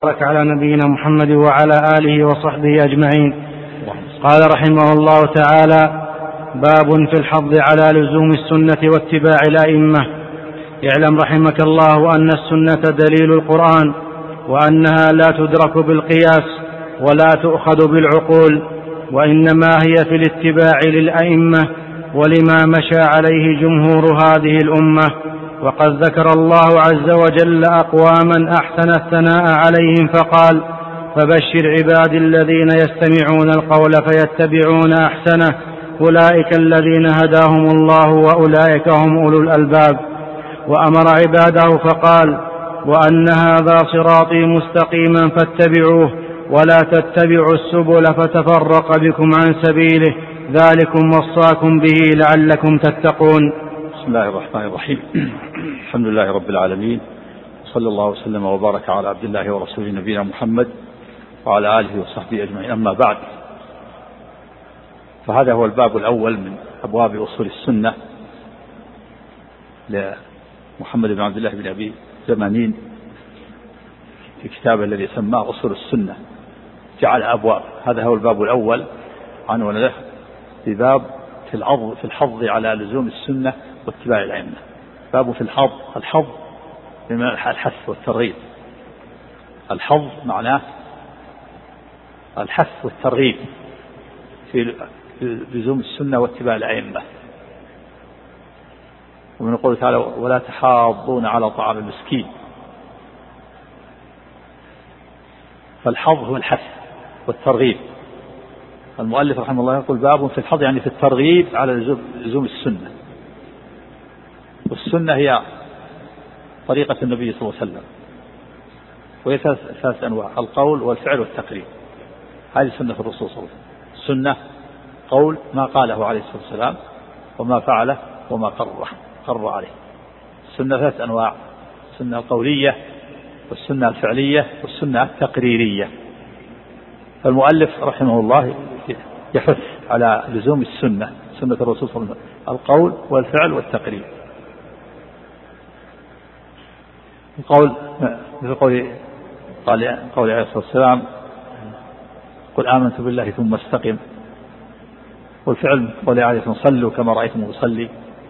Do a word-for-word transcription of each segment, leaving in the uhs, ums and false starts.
بارك على نبينا محمد وعلى آله وصحبه أجمعين. قال رحمه الله تعالى: باب في الحض على لزوم السنة واتباع الأئمة. اعلم رحمك الله أن السنة دليل القرآن، وأنها لا تدرك بالقياس ولا تؤخذ بالعقول، وإنما هي في الاتباع للأئمة ولما مشى عليه جمهور هذه الأمة. وقد ذكر الله عز وجل أقواما أحسن الثناء عليهم فقال: فبشر عبادي الذين يستمعون القول فيتبعون أحسنه أولئك الذين هداهم الله وأولئك هم أولو الألباب. وأمر عباده فقال: وأن هذا صراطي مستقيما فاتبعوه ولا تتبعوا السبل فتفرق بكم عن سبيله ذلكم وصاكم به لعلكم تتقون. بسم الله الرحمن الرحيم. الحمد لله رب العالمين، صلى الله وسلم وبارك على عبد الله ورسوله نبينا محمد وعلى آله وصحبه أجمعين. أما بعد، فهذا هو الباب الأول من أبواب أصول السنة لمحمد بن عبد الله بن أبي زمانين في كتابه الذي سماه أصول السنة، جعل أبواب. هذا هو الباب الأول عنوان له بباب في الحظ في الحظ على لزوم السنة واتباع الأئمة. باب في الحظ. الحظ بمعنى الحث والترغيب. الحظ معناه الحث والترغيب في لزوم السنة واتباع الأئمة. ومن قوله تعالى: ولا تحاضون على طعام المسكين. فالحظ هو الحث والترغيب. المؤلف رحمه الله يقول: باب في الحظ يعني في الترغيب على لزوم السنة. والسنة هي طريقة النبي صلى الله عليه وسلم، وهي ثلاث أنواع: القول والفعل والتقرير. هذه سنة الرسول صلى الله عليه وسلم. السنة قول ما قاله عليه الصلاة والسلام، وما فعله وما قرره قرر عليه. السنة ثلاث أنواع: السنة القولية والسنة الفعلية والسنة التقريرية. فالمؤلف رحمه الله يحث على لزوم السنة، سنة الرسول صلى الله عليه وسلم، القول والفعل والتقرير. القول مثل قول قال قول عليه الصلاة والسلام: قل آمنت بالله ثم استقم. والفعل قول عليه الصلاة والسلام: صلوا كما رأيتم أصلي.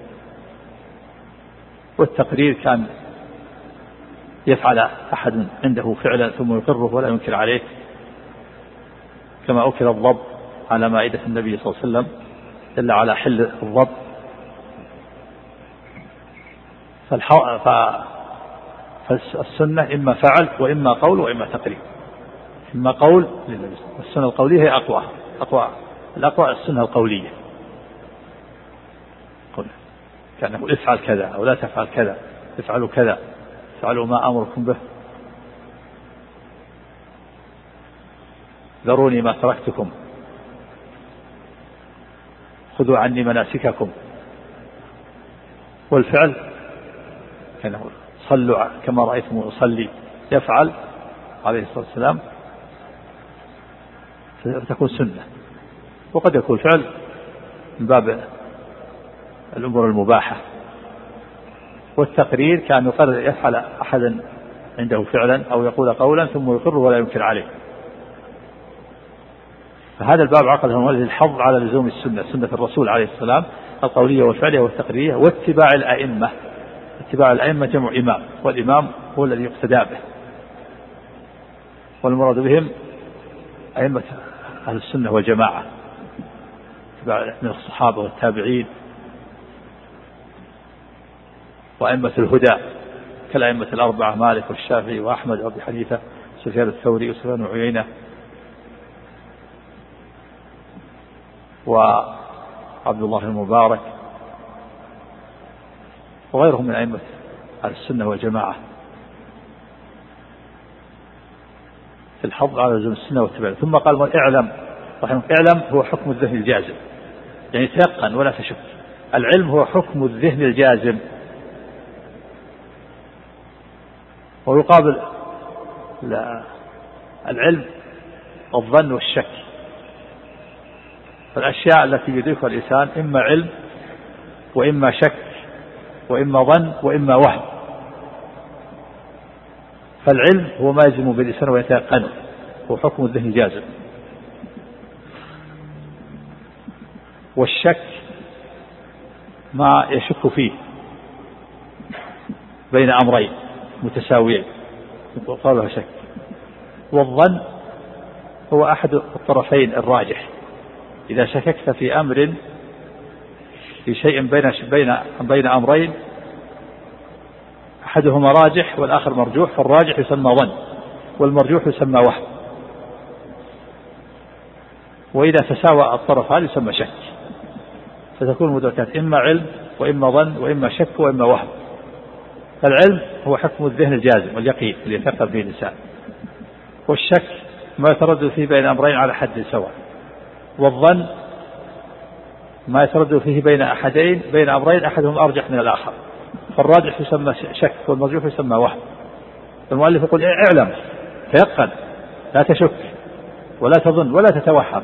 والتقرير كان يفعل أحد عنده فعلا ثم يقره ولا ينكر عليه، كما أكل الضب على مائدة النبي صلى الله عليه وسلم دل على حل الضب. فالسنة إما فعل وإما قول وإما تقرير. إما قول للنبي، والسنة القولية هي أقوى أقوى الأقوى السنة القولية. كان يقول: افعل كذا أو لا تفعل كذا، افعلوا كذا، افعلوا ما أمركم به، ذروني ما تركتكم، خذوا عني مناسككم. والفعل كان يقول: صلوا كما رأيتم أصلي، يفعل عليه الصلاة والسلام فتكون سنة. وقد يكون فعل من باب الأمور المباحة. والتقرير كان يقرر يفعل أحدا عنده فعلا أو يقول قولا ثم يقر ولا ينكر عليه. فهذا الباب عقده الحظ على لزوم السنة، سنة الرسول عليه السلام القولية والفعلية والتقريرية، واتباع الأئمة. اتباع الأئمة جمع إمام، والإمام هو الذي يقتدى به، والمراد بهم أئمة أهل السنة والجماعة من الصحابة والتابعين وأئمة الهدى كالأئمة الأربعة: مالك والشافعي وأحمد وأبي حنيفة سفيان الثوري وسفيان عيينة وعبد الله المبارك وغيرهم من أئمة أهل السنة والجماعة في الحظ على لزوم السنة والاتباع. ثم قال: اعلم رحمه اعلم هو حكم الذهن الجازم، يعني تيقن ولا تشك. العلم هو حكم الذهن الجازم، ويقابل العلم الظن والشك. فالأشياء التي يدركها الإنسان إما علم وإما شك وإما ظن وإما وهم. فالعلم هو ما يجزم باللسان ويتيقنه، هو حكم الذهن الجازم. والشك ما يشك فيه بين أمرين متساويين قالوا شك. والظن هو أحد الطرفين الراجح، إذا شككت في أمر في شيء بين بين بين أمرين أحدهما راجح والآخر مرجوح، فالراجح يسمى ظن والمرجوح يسمى وهم، وإذا تساوى الطرفان يسمى شك، فتكون المدركات إما علم وإما ظن وإما شك وإما وهم. فالعلم هو حكم الذهن الجازم واليقين اللي يثقل به الإنسان، والشك ما يتردد فيه بين أمرين على حد سواء، والظن ما يتردد فيه بين أحدين بين أمرين أحدهم أرجح من الآخر، فالراجح يسمى شك والمرجوح يسمى وهم. المؤلف يقول اعلم تيقن لا تشك ولا تظن ولا تتوهم.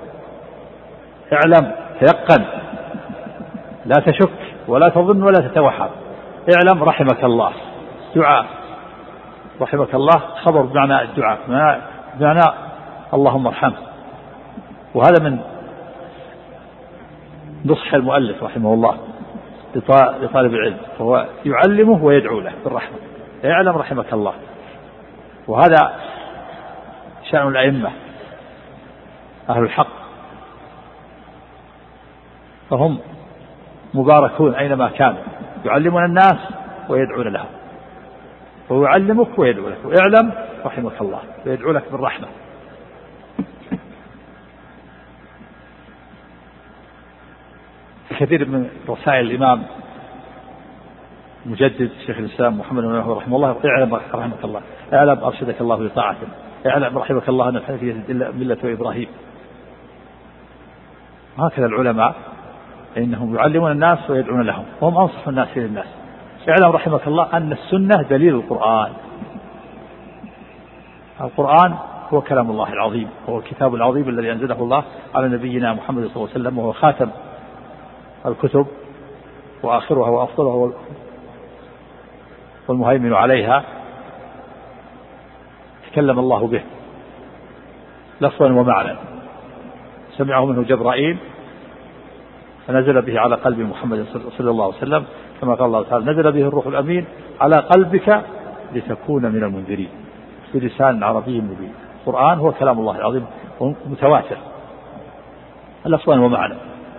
اعلم تيقن لا تشك ولا تظن ولا تتوهم. اعلم رحمك الله، دعاء رحمك الله خبر بمعنى الدعاء، بمعنى اللهم ارحمه، وهذا من نصح المؤلف رحمه الله لطالب العلم، فهو يعلمه ويدعو له بالرحمة. اعلم رحمك الله، وهذا شأن الأئمة أهل الحق، فهم مباركون أينما كانوا، يعلمون الناس ويدعون لهم، ويعلمك ويدعو لك. واعلم رحمك الله ويدعو لك بالرحمة. كثير من رسائل الإمام مجدد شيخ الإسلام محمد بن عبد الوهاب رحمه الله اعلم رحمك الله، اعلم أرشدك الله لطاعته، اعلم رحمك الله أن الحنيفية ملة إبراهيم. هكذا العلماء إنهم يعلمون الناس ويدعون لهم، وهم أنصح الناس للناس. اعلم رحمك الله أن السنة دليل القرآن. القرآن هو كلام الله العظيم، هو الكتاب العظيم الذي أنزله الله على نبينا محمد صلى الله عليه وسلم، وهو خاتم الكتب وآخرها وأفضلها والمهيمن عليها. تكلم الله به لفظا ومعنى، سمعه منه جبرائيل فنزل به على قلب محمد صلى الله عليه وسلم، كما قال الله تعالى نزل به الروح الأمين على قلبك لتكون من المنذرين بلسان عربي مبين. القرآن هو كلام الله العظيم متواتر لفظا ومعنى،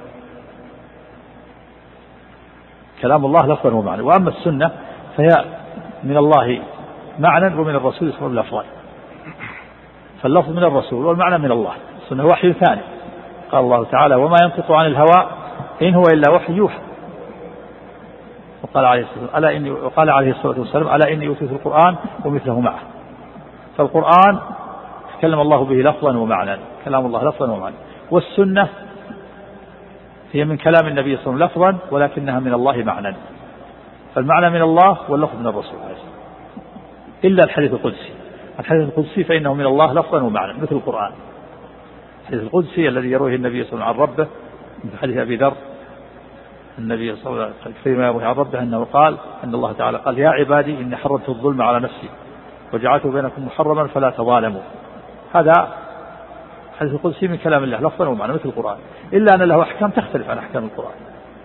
كلام الله لفظا ومعنى. وأما السنة فهي من الله معنى ومن الرسول صلى الله عليه وسلم لفظا، فاللفظ من الرسول والمعنى من الله. السنة وحي ثاني، قال الله تعالى وما ينطق عن الهوى إن هو إلا وحي يوحى. وقال عليه الصلاة ألا إني وقال عليه الصلاة والسلام ألا إني أوتيت القرآن ومثله معه. فالقرآن تكلم الله به لفظا ومعنى، كلام الله لفظا ومعنى. والسنة هي من كلام النبي صلى الله عليه وسلم لفظا ولكنها من الله معنى، فالمعنى من الله واللفظ من الرسول، إلا الحديث القدسي. الحديث القدسي فإنه من الله لفظا ومعنى مثل القرآن. الحديث القدسي الذي يرويه النبي صلى الله عليه وسلم عن ربه من حديث أبي ذر النبي صلى الله عليه وسلم فيما يروي عن ربه أنه قال أن الله تعالى قال يا عبادي إني حرمت الظلم على نفسي وجعلته بينكم محرما فلا تظالموا. هذا الحديث القدسي من كلام الله لفظا ومعنى مثل القرآن، إلا أن له أحكام تختلف عن أحكام القرآن.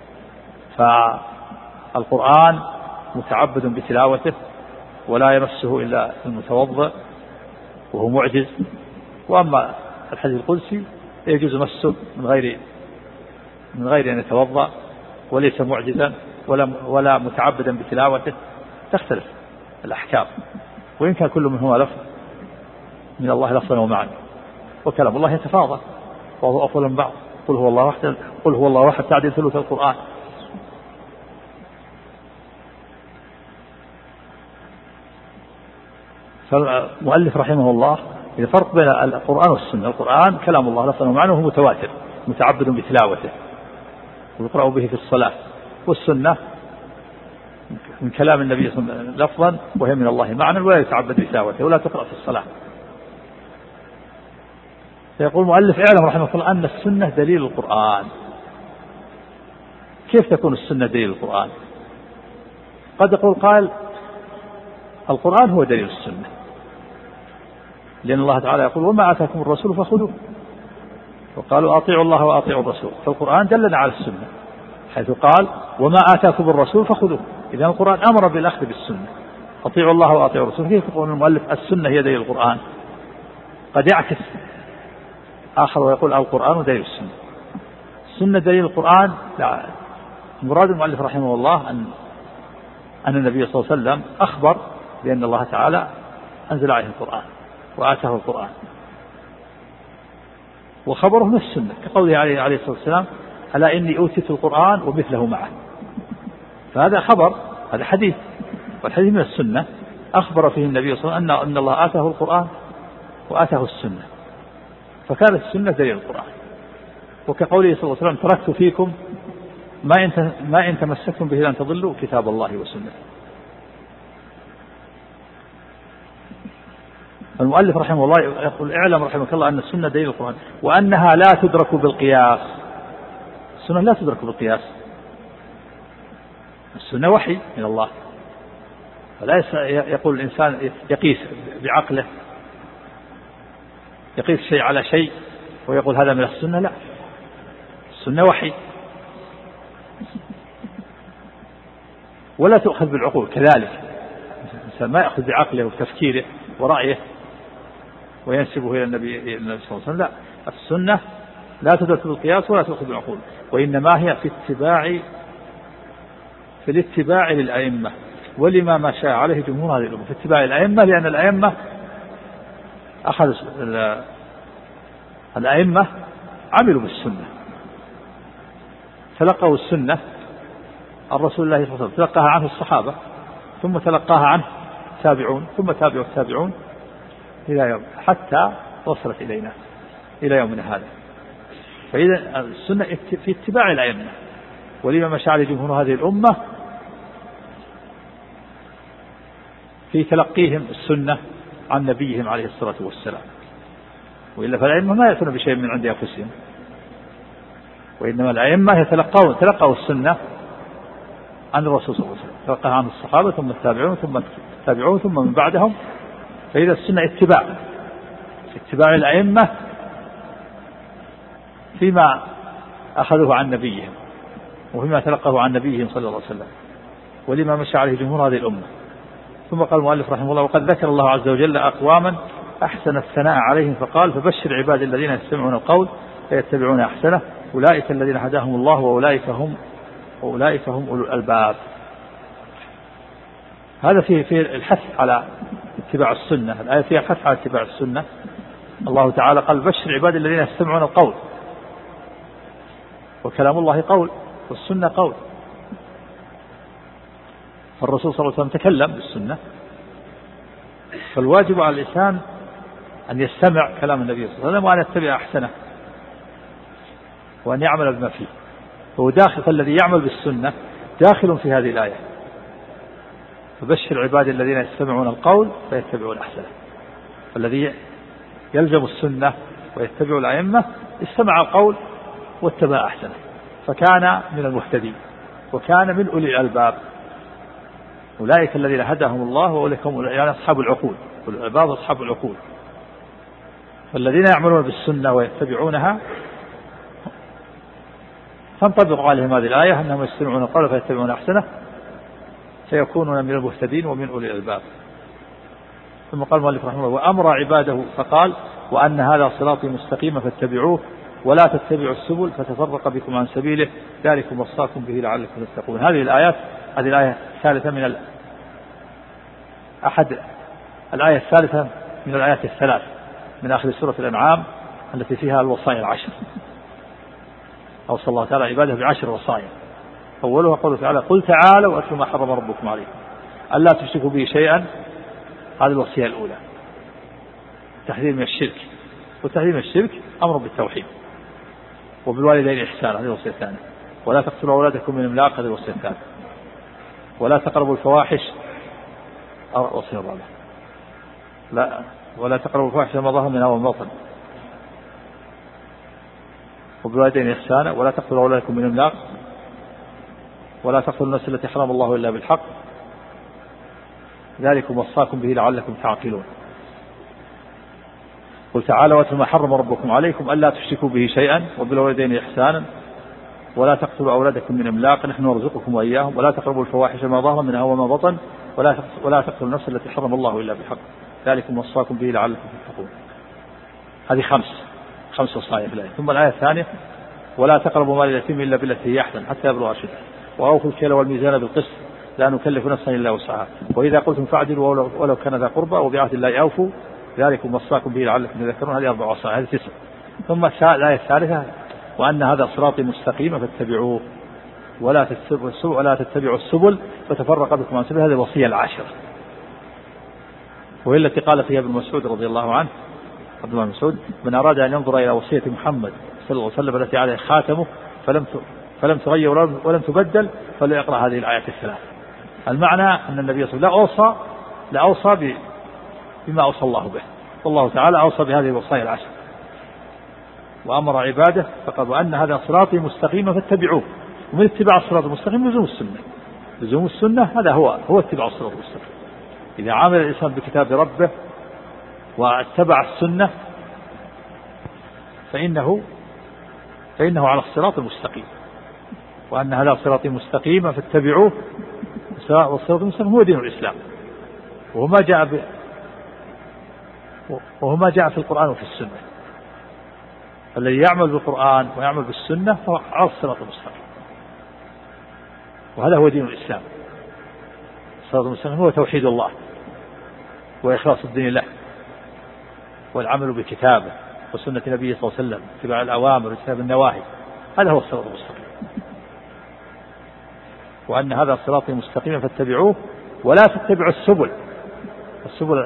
فالقرآن متعبد بتلاوته ولا يمسه إلا المتوضئ وهو معجز، وأما الحديث القدسي يجوز مسه من غير من غير أن يتوضأ وليس معجزا ولا ولا متعبدا بتلاوته، تختلف الأحكام، وإن كان كل منهما لفظ من الله لفظا ومعنى. وكلام الله يتفاضل وهو أفضل من بعض. قل هو الله واحد قل هو الله واحد تعديل ثلث القرآن. فالمؤلف رحمه الله الفرق بين القرآن والسنة. القرآن كلام الله لفظا ومعنى وهو متواتر متعبد بتلاوته ويقرأ به في الصلاة، والسنة من كلام النبي صلى الله عليه وسلم لفظا وهي من الله معنى ولا يتعبد بتلاوته ولا تقرأ في الصلاة. فيقول المؤلف اعلم رحمه الله أن السنة دليل القرآن. كيف تكون السنة دليل القرآن؟ قد يقول قال القرآن هو دليل السنة، لأن الله تعالى يقول وما آتاكم الرسول فخذوه، وقالوا أطيعوا الله وأطيعوا الرسول، فالقرآن دلنا على السنة حيث قال وما آتاكم الرسول فخذوه. إذا القرآن أمر بالأخذ بالسنة، أطيعوا الله وأطيعوا الرسول. كيف يقول المؤلف السنة هي دليل القرآن؟ قد يعكس آخر ويقول القرآن دليل السنة. السنة دليل القرآن، لا، مراد المؤلف رحمه الله أن أن النبي صلى الله عليه وسلم أخبر بأن الله تعالى أنزل عليه القرآن وآتاه القرآن، وخبره من السنة كقوله عليه عليه الصلاة والسلام ألا إني أوتيت القرآن ومثله معه. فهذا خبر، هذا حديث، والحديث من السنة أخبر فيه النبي صلى الله عليه وسلم أن الله آتاه القرآن وآتاه السنة، فكانت السنة دليل القرآن. وكقوله صلى الله عليه وسلم تركت فيكم ما إن ما إن تمسكتم به لن تضلوا كتاب الله وسنة. المؤلف رحمه الله يقول اعلم رحمك الله أن السنة دليل القرآن وأنها لا تدرك بالقياس. السنة لا تدرك بالقياس، السنة وحي من الله، فلا يقول الإنسان يقيس بعقله، يقيس شيء على شيء ويقول هذا من السنة. لا، السنة وحي ولا تؤخذ بالعقول. كذلك الإنسان ما يأخذ بعقله وتفكيره ورأيه وينسبه إلى النبي صلى الله عليه وسلم. لا، السنة لا تدرك بالقياس ولا تؤخذ بالعقول، وإنما هي في اتباع في الاتباع للأئمة ولما ما شاء عليه جمهور هذه الأمة. في اتباع الأئمة لأن الأئمة أخذ الأئمة عملوا بالسنة، تلقوا السنة الرسول الله صلى الله عليه وسلم، تلقاها عنه الصحابة، ثم تلقاها عنه تابعون، ثم تابعوا التابعون إلى يوم حتى وصلت إلينا إلى يومنا هذا. فإذا السنة في اتباع الأئمة ولما مشى عليه جمهور هذه الأمة في تلقيهم السنة عن نبيهم عليه الصلاة والسلام، وإلا فالأئمة ما يأتون بشيء من عند أنفسهم، وإنما الأئمة يتلقون تلقوا السنة عن الرسول صلى الله عليه وسلم، تلقاها عن الصحابة ثم التابعون ثم التابعون ثم من بعدهم. فإذا السنة اتباع اتباع الأئمة فيما أخذوه عن نبيهم وفيما تلقوه عن نبيهم صلى الله عليه وسلم ولما مشى عليه جمهور هذه الأمة. ثم قال المؤلف رحمه الله وقد ذكر الله عز وجل أقواما أحسن الثناء عليهم فقال فبشر عباد الذين يستمعون القول فيتبعون أحسنه أولئك الذين هداهم الله وأولئك هم أولئك هم أولو الألباب. هذا فيه في الحث على اتباع السنة، الآية فيها حث على اتباع السنة. الله تعالى قال بشر عباد الذين يستمعون القول، وكلام الله قول والسنة قول، فالرسول صلى الله عليه وسلم تكلم بالسنة، فالواجب على الإنسان أن يستمع كلام النبي صلى الله عليه وسلم وأن يتبع أحسنه وأن يعمل بما فيه. فهو داخل، فالذي يعمل بالسنة داخل في هذه الآية. فبشر عباد الذين يستمعون القول فيتبعون أحسنه، فالذي يلزم السنة ويتبع الأئمة استمع القول واتبع أحسنه، فكان من المهتدين وكان من أولي الألباب. أولئك الذين هداهم الله وأولئك هم يعني أصحاب العقول، والعباد أصحاب العقول. فالذين يعملون بالسنة ويتبعونها تنطبق عليهم هذه الآية أنهم يستمعون القول فيتبعون أحسنه سيكونون من المهتدين ومن أولي الألباب. ثم قال المؤلف رحمه الله وأمر عباده فقال وأن هذا صراطي مستقيما فاتبعوه ولا تتبعوا السبل فتفرق بكم عن سبيله ذلكم وصاكم به لعلكم تتقون. هذه الآيات هذه الآية الثالثة من أحد الآية الثالثة من الآيات الثلاث من آخر سورة الأنعام التي فيها الوصايا العشر. أوصى الله تعالى عباده بعشر وصايا، أولها قوله تعالى قل تعالوا وأتلوا ما حرم ربكم عليكم ألا تشركوا به شيئا. هذه الوصية الأولى تحذير من الشرك، وتحذير من الشرك أمر بالتوحيد، وبالوالدين إحسانا هذه الوصية الثانية، ولا تقتلوا أولادكم من إملاق هذه الوصية الثالثة، ولا تقربوا الفواحش الوصية الرابعة، لا ولا تقربوا الفواحش ما ظهر منها وما بطن، وبالوالدين إحسانا، ولا تقتلوا أولادكم من إملاق، ولا تقتلوا النفس التي حرم الله إلا بالحق، ذلكم وصاكم به لعلكم تعقلون. قل تعالى واتل ما حرم ربكم عليكم ألا تشركوا به شيئا وبالوالدين إحسانا ولا تقتلوا أولادكم من إملاق نحن نرزقكم وإياهم ولا تقربوا الفواحش ما ظهر منها وما بطن ولا ولا تقتلوا النفس التي حرم الله إلا بالحق ذلكم وصاكم به لعلكم تتقون. هذه خمس خمس وصايا في الآية. ثم الآية الثانية ولا تقربوا مال اليتيم إلا بالتي هي أحسن حتى يبلغ أشده وأوفوا الكيل والميزان بالقسط لا نكلف نفسا إلا وسعها وإذا قلتم فاعدلوا ولو كان ذا قربى وبعهد الله أوفوا ذلكم وصاكم به لعلكم تذكرون. هذه أربع وصايا. هذه تسع. ثم الآية الثالثة وأن هذا صراطي مستقيما فاتبعوه ولا تتبعوا ولا تتبعوا السبل فتفرق بكم عن سبيل. هذه الوصية العاشرة وهي التي قال فيها ابن مسعود رضي الله عنه عبد الله بن مسعود من أراد أن ينظر إلى وصية محمد صلى الله عليه وسلم التي عليه خاتمه فلم فلم تغير ولم تبدل فليقرأ هذه الآيات الثلاث. المعنى أن النبي صلى الله عليه وسلم لا أوصى لا أوصى بما أوصى الله به والله تعالى أوصى بهذه الوصايا العشر وأمر عباده فقال وأن هذا صراطي مستقيما فاتبعوه. ومن اتباع الصراط المستقيم لزوم السنة. لزوم السنة هذا هو هو اتباع الصراط المستقيم. إذا عمل الإنسان بكتاب ربه واتبع السنة فإنه فإنه على الصراط المستقيم. وأن هذا صراطي مستقيما فاتبعوه والصراط المستقيم هو دين الإسلام وهو ما جاء ب... وهو ما جاء في القرآن وفي السنة. الذي يعمل بالقرآن ويعمل بالسنة فهو على الصراط المستقيم وهذا هو دين الإسلام. الصراط المستقيم هو توحيد الله وإخلاص الدين له والعمل بكتابه وسنة نبيه صلى الله عليه وسلم اتباع الأوامر واجتناب النواهي. هذا هو الصراط المستقيم. وأن هذا صراطي مستقيما فاتبعوه ولا تتبعوا السبل السبل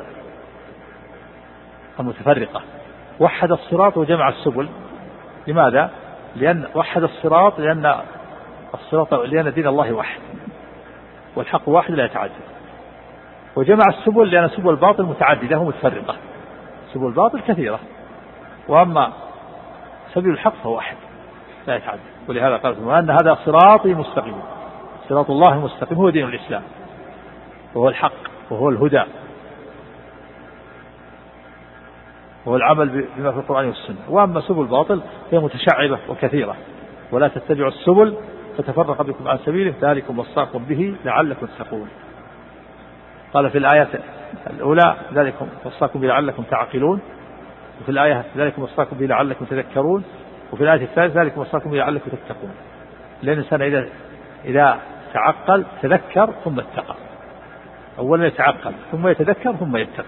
المتفرقة. وحد الصراط وجمع السبل. لماذا؟ لأن وحد الصراط لأن الصراط لأن دين الله واحد والحق واحد لا يتعدد. وجمع السبل لأن سبل الباطل متعددة ومتفرقة. سبل الباطل كثيرة وأما سبيل الحق فهو واحد لا يتعدد. ولهذا قال وأن هذا صراطي مستقيم. صراط الله المستقيم هو دين الإسلام وهو الحق وهو الهدى وهو العمل بما في القرآن والسنة. وأما سبل الباطل هي متشعبة وكثيرة. ولا تتبعوا السبل فتفرق بكم عن سبيله ذلكم وصاكم به لعلكم تتقون. قال في الآيات الأولى ذلكم وصاكم به لعلكم تعقلون وفي الآية ذلكم وصاكم به لعلكم تذكرون وفي الآية الثالثة ذلكم وصاكم به لعلكم تتقون. لأن الإنسان إذا إذا تعقل تذكر ثم اتقى. أولا يتعقل ثم يتذكر ثم يتقي.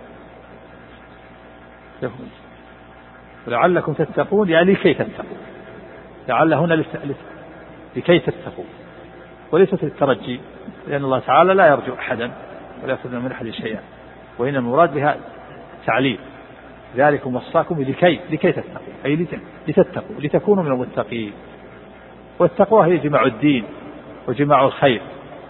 لعلكم تتقون يعني لكي تتقوا. لعل هنا لكي تتقوا وليست للترجي لأن الله تعالى لا يرجو أحدا ولا يأخذ من أحد شيئا وإن المراد بها تعليل. ذلكم وصاكم لكي لكي تتقوا أي لتتقوا لتكونوا من المتقين. والتقوى هي جماع الدين وجماع الخير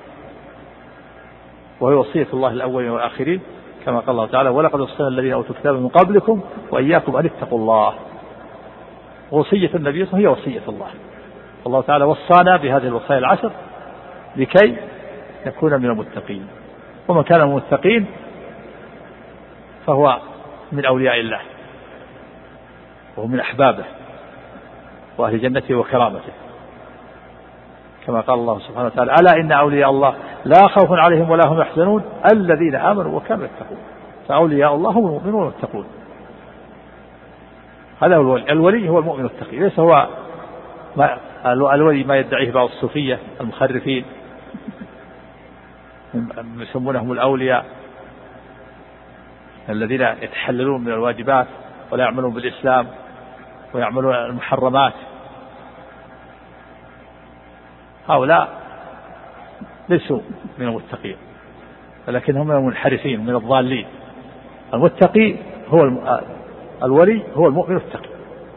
وهي وصية الله الأولين والآخرين كما قال الله تعالى ولقد وصينا الذين أوتوا الكتاب من قبلكم وإياكم أن اتقوا الله. وصية النبي هي وصية الله. الله تعالى وصانا بهذه الوصايا العشر لكي نكون من المتقين. ومن كان من المتقين فهو من أولياء الله وهو من أحبابه وأهل جنته وكرامته كما قال الله سبحانه وتعالى ألا إن أولياء الله لا خوف عليهم ولا هم يحزنون الذين آمنوا وكانوا يتقون. فأولياء الله هم المؤمنون والمتقون. هذا هو الولي. الولي هو المؤمن التقي ليس هو ما الولي ما يدعيه بعض الصوفية المخرفين يسمونهم الأولياء الذين يتحللون من الواجبات ولا يعملون بالإسلام ويعملون المحرمات. هؤلاء ليسوا من المتقين ولكنهم من المنحرفين من الضالين. المتقي هو الم... الولي هو المؤمن التقي.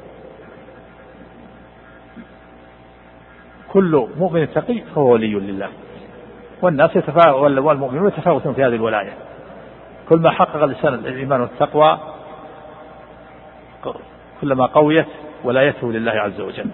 كل مؤمن تقي فهو ولي لله. والناس يتفاوتون والمؤمنون يتفاوتون في هذه الولاية. كل ما حقق الإنسان الإيمان والتقوى كلما قويت ولايته لله عز وجل.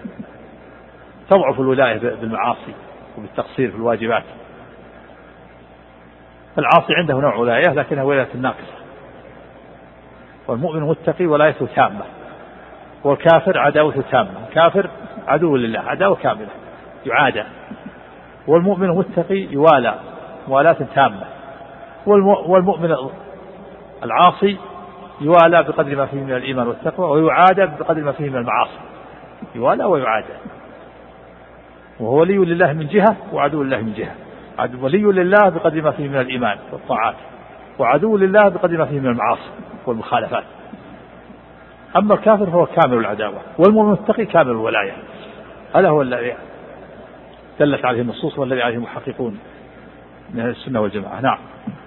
تضعف الولاية بالمعاصي وبالتقصير في الواجبات. فالعاصي عنده نوع ولاية لكنها ولاية ناقصة، والمؤمن متقي ولايته تامة، والكافر عداوته تامة، الكافر عدو لله عداوة كاملة يعادى، والمؤمن متقي يوالى موالاة تامة، والمؤمن العاصي يوالى بقدر ما فيه من الإيمان والتقوى ويعادى بقدر ما فيه من المعاصي، يوالى ويعادى، وهو ولي لله من جهة وعدو لله من جهة، ولي لله بقدر ما فيه من الإيمان والطاعات، وعدو لله بقدر ما فيه من المعاصي والمخالفات. أما الكافر فهو كامل العداوة، والمؤمن المتقي كامل الولاية. هذا هو الذي دلت عليه النصوص والذي عليه المحققون من السنة والجماعة. نعم.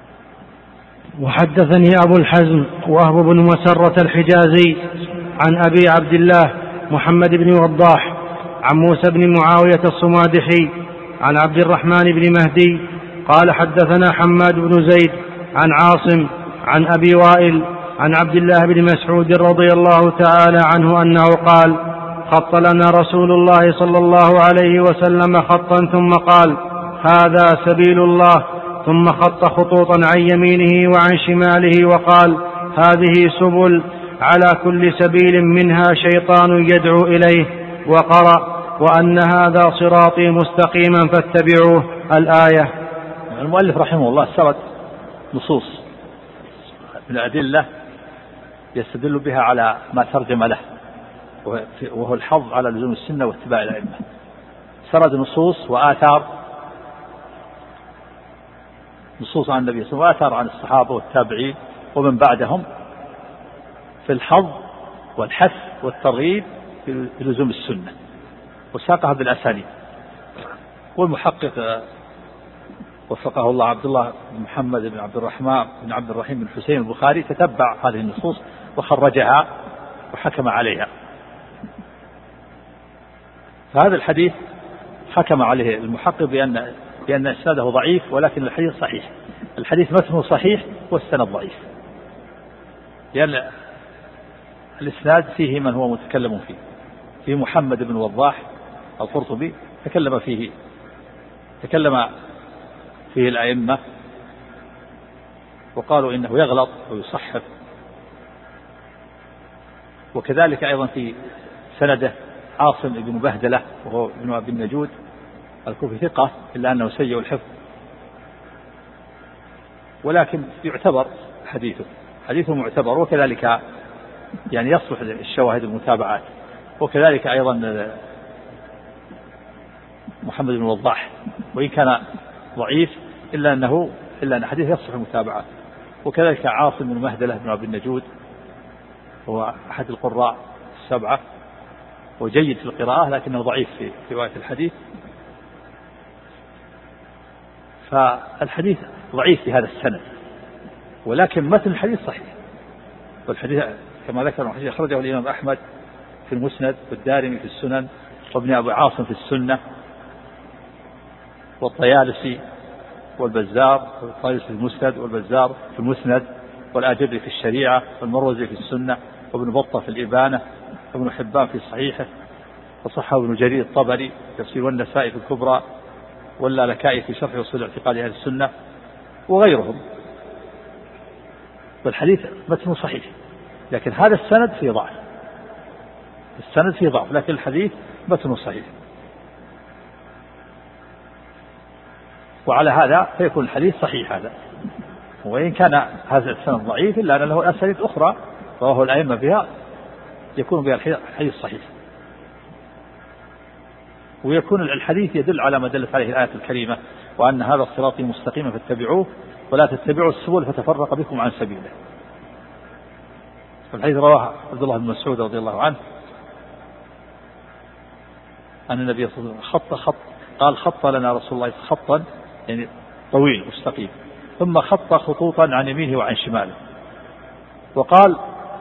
وحدثني أبو الحزم وهب بن مسرة الحجازي عن أبي عبد الله محمد بن وضاح عن موسى بن معاوية الصمادحي عن عبد الرحمن بن مهدي قال حدثنا حماد بن زيد عن عاصم عن أبي وائل عن عبد الله بن مسعود رضي الله تعالى عنه أنه قال خط لنا رسول الله صلى الله عليه وسلم خطا ثم قال هذا سبيل الله، ثم خط خطوطا عن يمينه وعن شماله وقال هذه سبل على كل سبيل منها شيطان يدعو إليه، وقرأ وأن هذا صراطي مستقيما فاتبعوه الآية. المؤلف رحمه الله سرد نصوص من الأدلة يستدل بها على ما ترجم له، وهو الحظ على لزوم السنة واتباع الأئمة. سرد نصوص وآثار، نصوص عن النبي صلى الله عليه وسلم وآثار عن الصحابة والتابعين ومن بعدهم في الحظ والحث والترغيب في لزوم السنة، وساقها بالأسانيد. والمحقق وفقه الله عبد الله بن محمد بن عبد الرحمن بن عبد الرحيم بن حسين البخاري تتبع هذه النصوص وخرجها وحكم عليها. فهذا الحديث حكم عليه المحقق بأن بأن إسناده ضعيف، ولكن الحديث صحيح. الحديث متنه صحيح والسند ضعيف، لأن الإسناد فيه من هو متكلم فيه، فيه محمد بن وضاح القرطبي تكلم فيه تكلم فيه الأئمة وقالوا إنه يغلط ويصحف، وكذلك أيضا في سنده عاصم بن بهدلة وهو ابن أبي النجود الكوفي ثقة إلا أنه سيء الحفظ، ولكن يعتبر حديثه حديثه معتبر، وكذلك يعني يصلح الشواهد المتابعات. وكذلك أيضا محمد بن وضاح وإن كان ضعيف إلا أنه إلا أن حديث يصلح المتابعات. وكذلك عاصم بن مهدلة بن أبي النجود هو أحد القراء السبعة وجيد في القراءة لكنه ضعيف في رواية الحديث. فالحديث ضعيف في هذا السند، ولكن متن الحديث صحيح. والحديث كما ذكر الحديث أخرجه الإمام أحمد في المسند والدارمي في السنن وابن أبي عاصم في السنة والطيالسي والبزار، والطيالسي في المسند والبزار في المسند والآجري في الشريعة والمروزي في السنة وابن بطة في الإبانة وابن حبان في صحيحه وصححه ابن جرير الطبري تفسير والنسائي في الكبرى واللالكائي في شرح أصول اعتقاد أهل السنة وغيرهم. والحديث متنه صحيح، لكن هذا السند فيه ضعف، السند فيه ضعف لكن الحديث متنه صحيح. وعلى هذا فيكون الحديث صحيح هذا، وإن كان هذا السند ضعيف إلا أن له أسانيد أخرى رواه الأئمة بها يكون بها الحديث صحيح. ويكون الحديث يدل على ما دلت عليه الآية الكريمة وأن هذا الصراط مستقيما فاتبعوه ولا تتبعوا السبل فتفرق بكم عن سبيله. الحديث رواه عبد الله بن مسعود رضي الله عنه أن النبي صلى الله عليه وسلم خط خط قال خط لنا رسول الله خطا يعني طويل مستقيم، ثم خط خطوطا عن يمينه وعن شماله وقال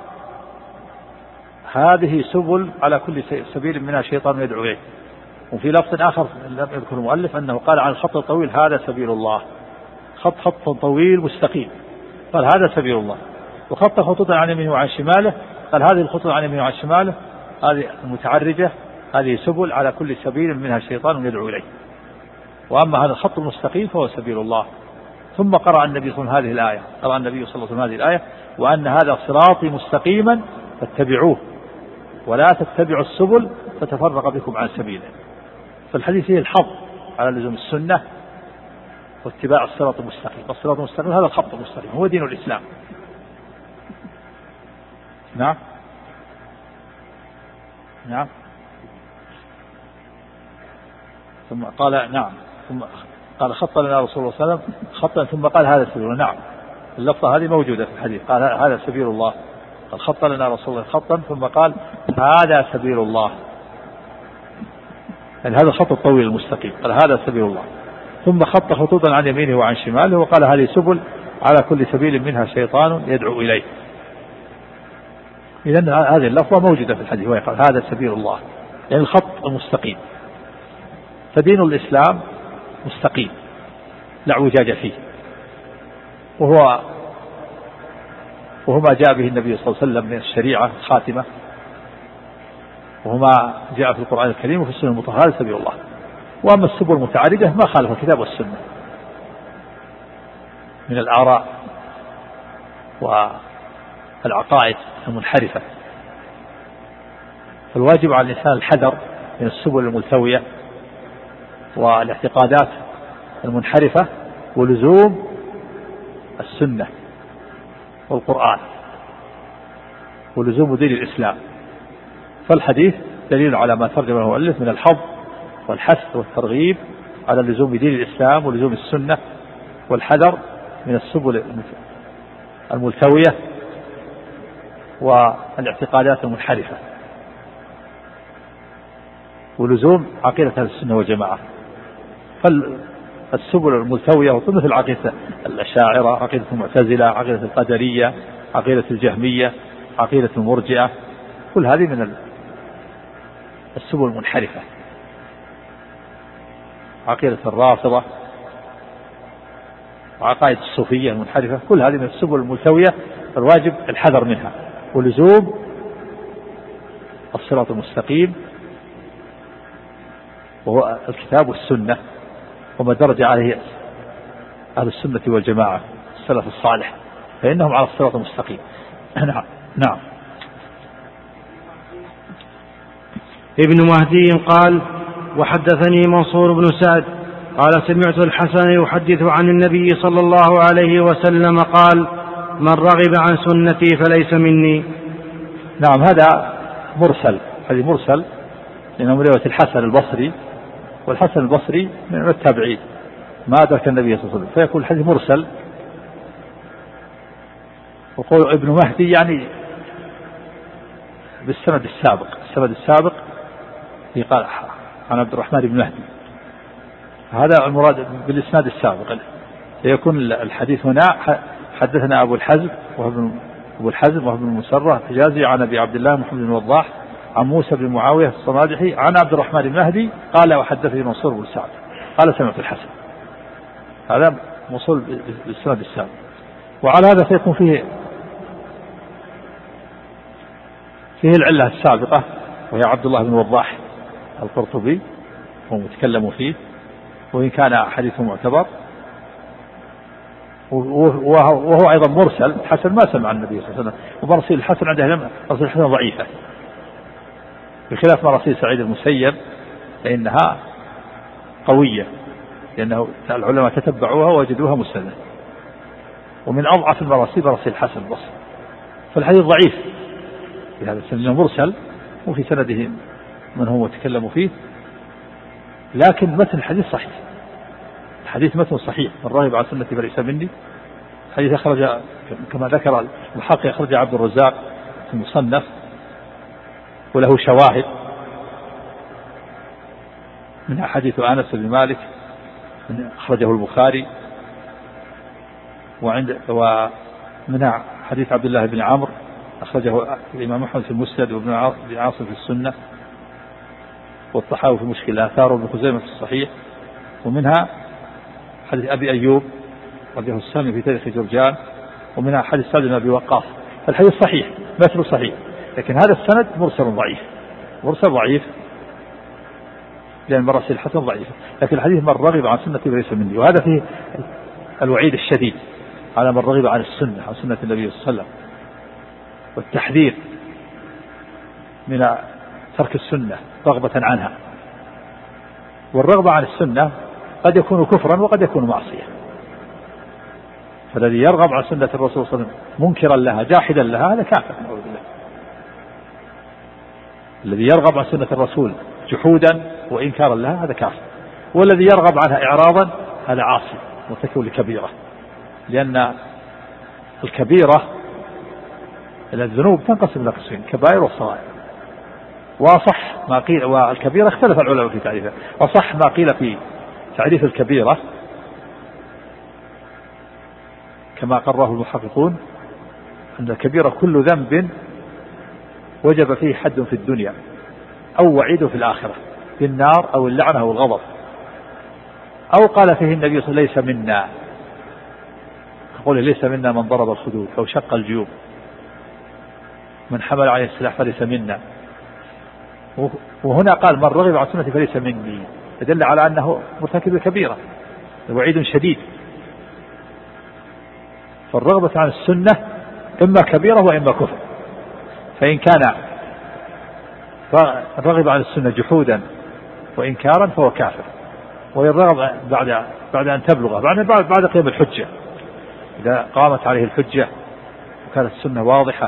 هذه سبل على كل سبيل منها شيطان يدعو إليه. وفي لفظ آخر لم يذكر المؤلف أنه قال عن الخط الطويل هذا سبيل الله، خط خط طويل مستقيم قال هذا سبيل الله، وخط خطوطا عن يمينه وعن شماله قال هذه الخطوط عن يمينه وعن شماله هذه المتعرجة هذه سبل على كل سبيل منها شيطان يدعو إليه. وأما هذا الخط المستقيم فهو سبيل الله ثم قرأ النبي صلى الله عليه وسلم هذه الآية قرأ النبي صلى الله عليه وسلم هذه الآية وأن هذا صراطي مستقيما فاتبعوه ولا تتبعوا السبل فتفرق بكم عن سبيله. فالحديث فيه الحظ على لزوم السنة واتباع الصراط المستقيم. الصراط المستقيم هذا الخط المستقيم هو دين الإسلام. نعم نعم ثم قال نعم ثم قال خط لنا رسول الله صلى الله عليه وسلم خطا ثم قال هذا سبيل الله. نعم اللفظة هذه موجودة في الحديث قال هذا سبيل الله. قال خط لنا رسول الله خطا ثم قال هذا سبيل الله يعني هذا الخط الطويل المستقيم قال هذا سبيل الله. ثم خط خطوطا عن يمينه وعن شماله وقال هذه سبل على كل سبيل منها شيطان يدعو إليه. إذن هذه اللفظة موجودة في الحديث ويقال هذا سبيل الله يعني الخط المستقيم. فدين الإسلام مستقيم لا اعوجاج فيه وهو وهو ما جاء به النبي صلى الله عليه وسلم من الشريعة الخاتمة وهو ما جاء في القرآن الكريم وفي السنة المطهرة هذا سبيل الله. وأما السبل المتعارضة ما خالف الكتاب والسنة من الآراء والعقائد المنحرفة. فالواجب على الإنسان الحذر من السبل الملتوية والاعتقادات المنحرفة ولزوم السنة والقرآن ولزوم دين الإسلام. فالحديث دليل على ما ترجمه المؤلف من الحظ والحث والترغيب على لزوم دين الإسلام ولزوم السنة والحذر من السبل الملتوية والاعتقادات المنحرفة ولزوم عقيدة السنة والجماعة. فالسبل الملتوية مثل عقيدة الأشاعرة عقيدة المعتزلة عقيدة القدرية عقيدة الجهمية عقيدة المرجئة كل هذه من السبل المنحرفة. عقيدة الرافضة وعقائد الصوفية المنحرفة كل هذه من السبل الملتوية. الواجب الحذر منها ولزوم الصراط المستقيم وهو الكتاب والسنة وما درج عليه أهل السنة والجماعة السلف الصالح فإنهم على الصراط المستقيم. نعم نعم. ابن مهدي قال وحدثني منصور بن سعد قال سمعت الحسن يحدث عن النبي صلى الله عليه وسلم قال من رغب عن سنتي فليس مني. نعم هذا مرسل هذه مرسل لأنه رواية الحسن البصري والحسن البصري من التابعين ما أدرك النبي صلى الله عليه وسلم فيكون الحديث مرسل. وقول ابن مهدي يعني بالسند السابق السند السابق قال عن عبد الرحمن بن مهدي هذا المراد بالإسناد السابق. فيكون الحديث هنا حدثنا أبو الحزم وابن أبو الحزم وابن المسرة الحجازي عن أبي عبد الله محمد بن وضاح عن موسى بن معاوية الصنادحي عن عبد الرحمن بن مهدي قال وحدثني منصور بن سعد قال سمعت الحسن. هذا موصول بالسند السابق. وعلى هذا سيكون فيه فيه العلة السابقة وهي عبد الله بن وضاح القرطبي هم يتكلموا فيه وإن كان حديثه معتبر وهو أيضا مرسل. الحسن ما سمع النبي صلى الله عليه وسلم ومرسل الحسن عنده مرسل الحسن ضعيفة بخلاف مراسيل سعيد المسيب فإنها قوية لأنه العلماء تتبعوها ووجدوها مسندة. ومن أضعف المراسيل مراسيل الحسن البصري. فالحديث ضعيف في هذا السند مرسل وفي سنده من هو يتكلم فيه لكن متن الحديث صحيح. الحديث متن صحيح من رغب عن سنتي فليس مني. حديث أخرج كما ذكر المحقق أخرج عبد الرزاق في المصنف وله شواهد من حديث أنس بن مالك أخرجه البخاري وعند ومن حديث عبد الله بن عمرو أخرجه الإمام أحمد في المسند وابن عاصم في السنة والطحاوي في مشكل الآثار وابن خزيمة في الصحيح. ومنها حديث أبي أيوب رضي الله عنه في تاريخ جرجان ومنها حديث سعد بن أبي وقاص. الحديث صحيح مثل صحيح لكن هذا السند مرسل ضعيف مرسل ضعيف لأن مراسيل الحسن ضعيفة. لكن الحديث من رغب عن سنتي فليس مني وهذا فيه الوعيد الشديد على من رغب عن السنة عن سنة النبي صلى الله عليه وسلم، والتحذير من ترك السنة رغبة عنها. والرغبة عن السنة قد يكون كفرا وقد يكون معصية، فالذي يرغب عن سنة الرسول صلى الله عليه وسلم منكرا لها جاحدا لها هذا كافر نعوذ بالله. الذي يرغب عن سنة الرسول جحودا وإنكارا لها هذا كافر، والذي يرغب عنها إعراضا هذا عاصي مرتكب لكبيرة، لأن الكبيرة الذنوب تنقسم إلى قسمين كبائر وصغائر. وصح ما قيل، والكبيرة اختلف العلماء في تعريفها، وصح ما قيل في تعريف الكبيرة كما قرره المحققون أن الكبيرة كل ذنب وجب فيه حد في الدنيا أو وعيد في الآخرة بالنار أو اللعنة أو الغضب، أو قال فيه النبي صلى الله عليه وسلم ليس منا، يقول ليس منا من ضرب الخدود أو شق الجيوب، من حمل عليه السلاح فليس منا. وهنا قال من رغب عن سنتي فليس مني، يدل على أنه مرتكب كبيرة وعيد شديد. فالرغبة عن السنة إما كبيرة وإما كفر، فإن كان رغب عن السنة جحودا وإنكارا فهو كافر، وإن رغب بعد بعد أن تبلغ بعد بعد قيام الحجة، إذا قامت عليه الحجة وكانت السنة واضحة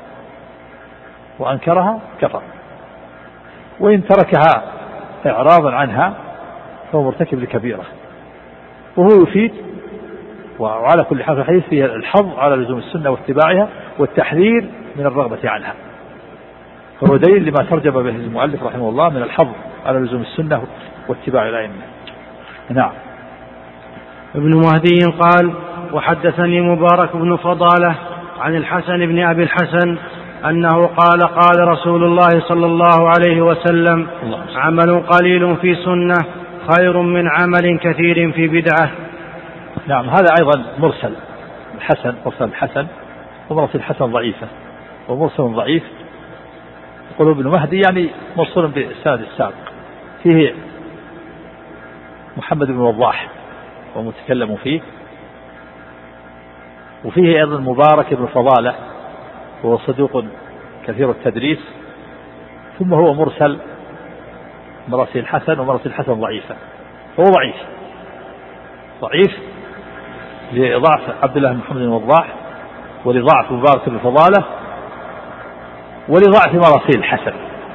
وأنكرها كفر، وإن تركها إعراضا عنها فهو مرتكب لكبيرة. وهو يفيد، وعلى كل حال الحديث فيه الحظ على لزوم السنة واتباعها والتحذير من الرغبة عنها، فهو دليل لما ترجم به المؤلف رحمه الله من الحظ على لزوم السنة واتباع الأئمة. نعم. ابن مهدي قال: وحدثني مبارك بن فضالة عن الحسن بن أبي الحسن أنه قال: قال رسول الله صلى الله عليه وسلم: عمل قليل في سنة خير من عمل كثير في بدعة. نعم. هذا أيضا مرسل الحسن، مرسل الحسن ومرسل الحسن ضعيفة، ومرسل ضعيف يقول ابن مهدي يعني مرسل بالسند السابق، فيه محمد بن وضاح ومتكلم فيه، وفيه أيضا مبارك بن فضالة وهو صدوق كثير التدريس، ثم هو مرسل مراسل الحسن ومراسل الحسن ضعيفة، فهو ضعيف ضعيف لضعف عبد الله بن محمد بن وضاح، ولضعف مبارك بن فضالة، ولضعف مراسيل الحسن،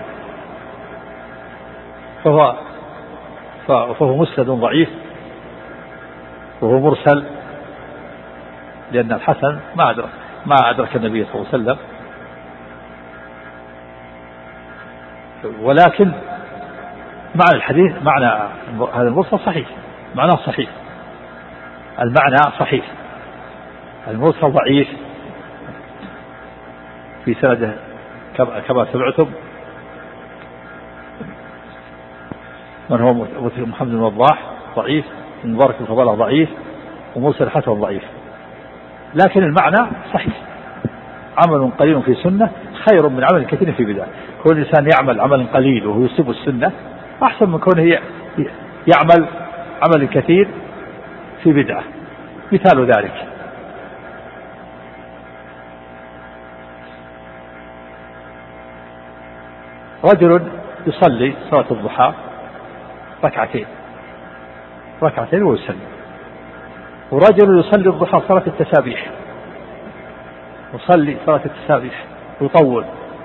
فهو فهو مسند ضعيف وهو مرسل، لأن الحسن ما أدرك ما أدرك النبي صلى الله عليه وسلم، ولكن معنى الحديث معنى هذا المرسل صحيح، معناه صحيح، المعنى صحيح. المرسل ضعيف في سنده كما سمعتم من هو محمد بن وضاح ضعيف، مبارك بن فضالة ضعيف، ومرسل الحسن ضعيف، لكن المعنى صحيح. عمل قليل في سنة خير من عمل كثير في بدعة. كون الإنسان يعمل عمل قليل وهو يصيب السنة أحسن من كونه يعمل عمل كثير في بدعة. مثال ذلك رجل يصلي صلاة الضحى ركعتين ركعتين ويسلم، ورجل يصلي الضحى صلاة التسابيح، يصلي صلاة التسابيح يطول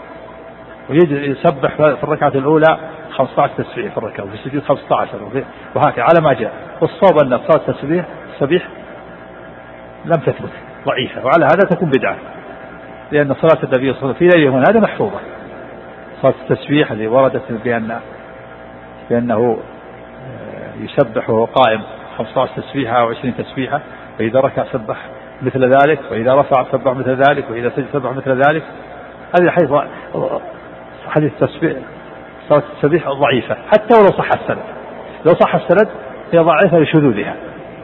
ويسبح في الركعة الأولى خمسة عشر تسبيح في الركعة، وفي السجود خمسة عشر، وهكذا على ما جاء. والصواب أن صلاة التسبيح التسبيح لم تثبت ضعيفة، وعلى هذا تكون بدعة، لأن صلاة النبي صلى الله عليه وسلم في ليله هذا محفوظة. صلاة التسبيح التي وردت بأن بأنه يسبح وهو قائم خمسة عشر تسبيحة أو عشرين تسبيحة، وإذا ركع سبح مثل ذلك، وإذا رفع سبح مثل ذلك، وإذا سجد سبح مثل ذلك. هذه حديث حديث تسبيح صلاة التسبيح ضعيفة حتى ولو صح السند. لو صح السند هي ضعيفة لشذوذها،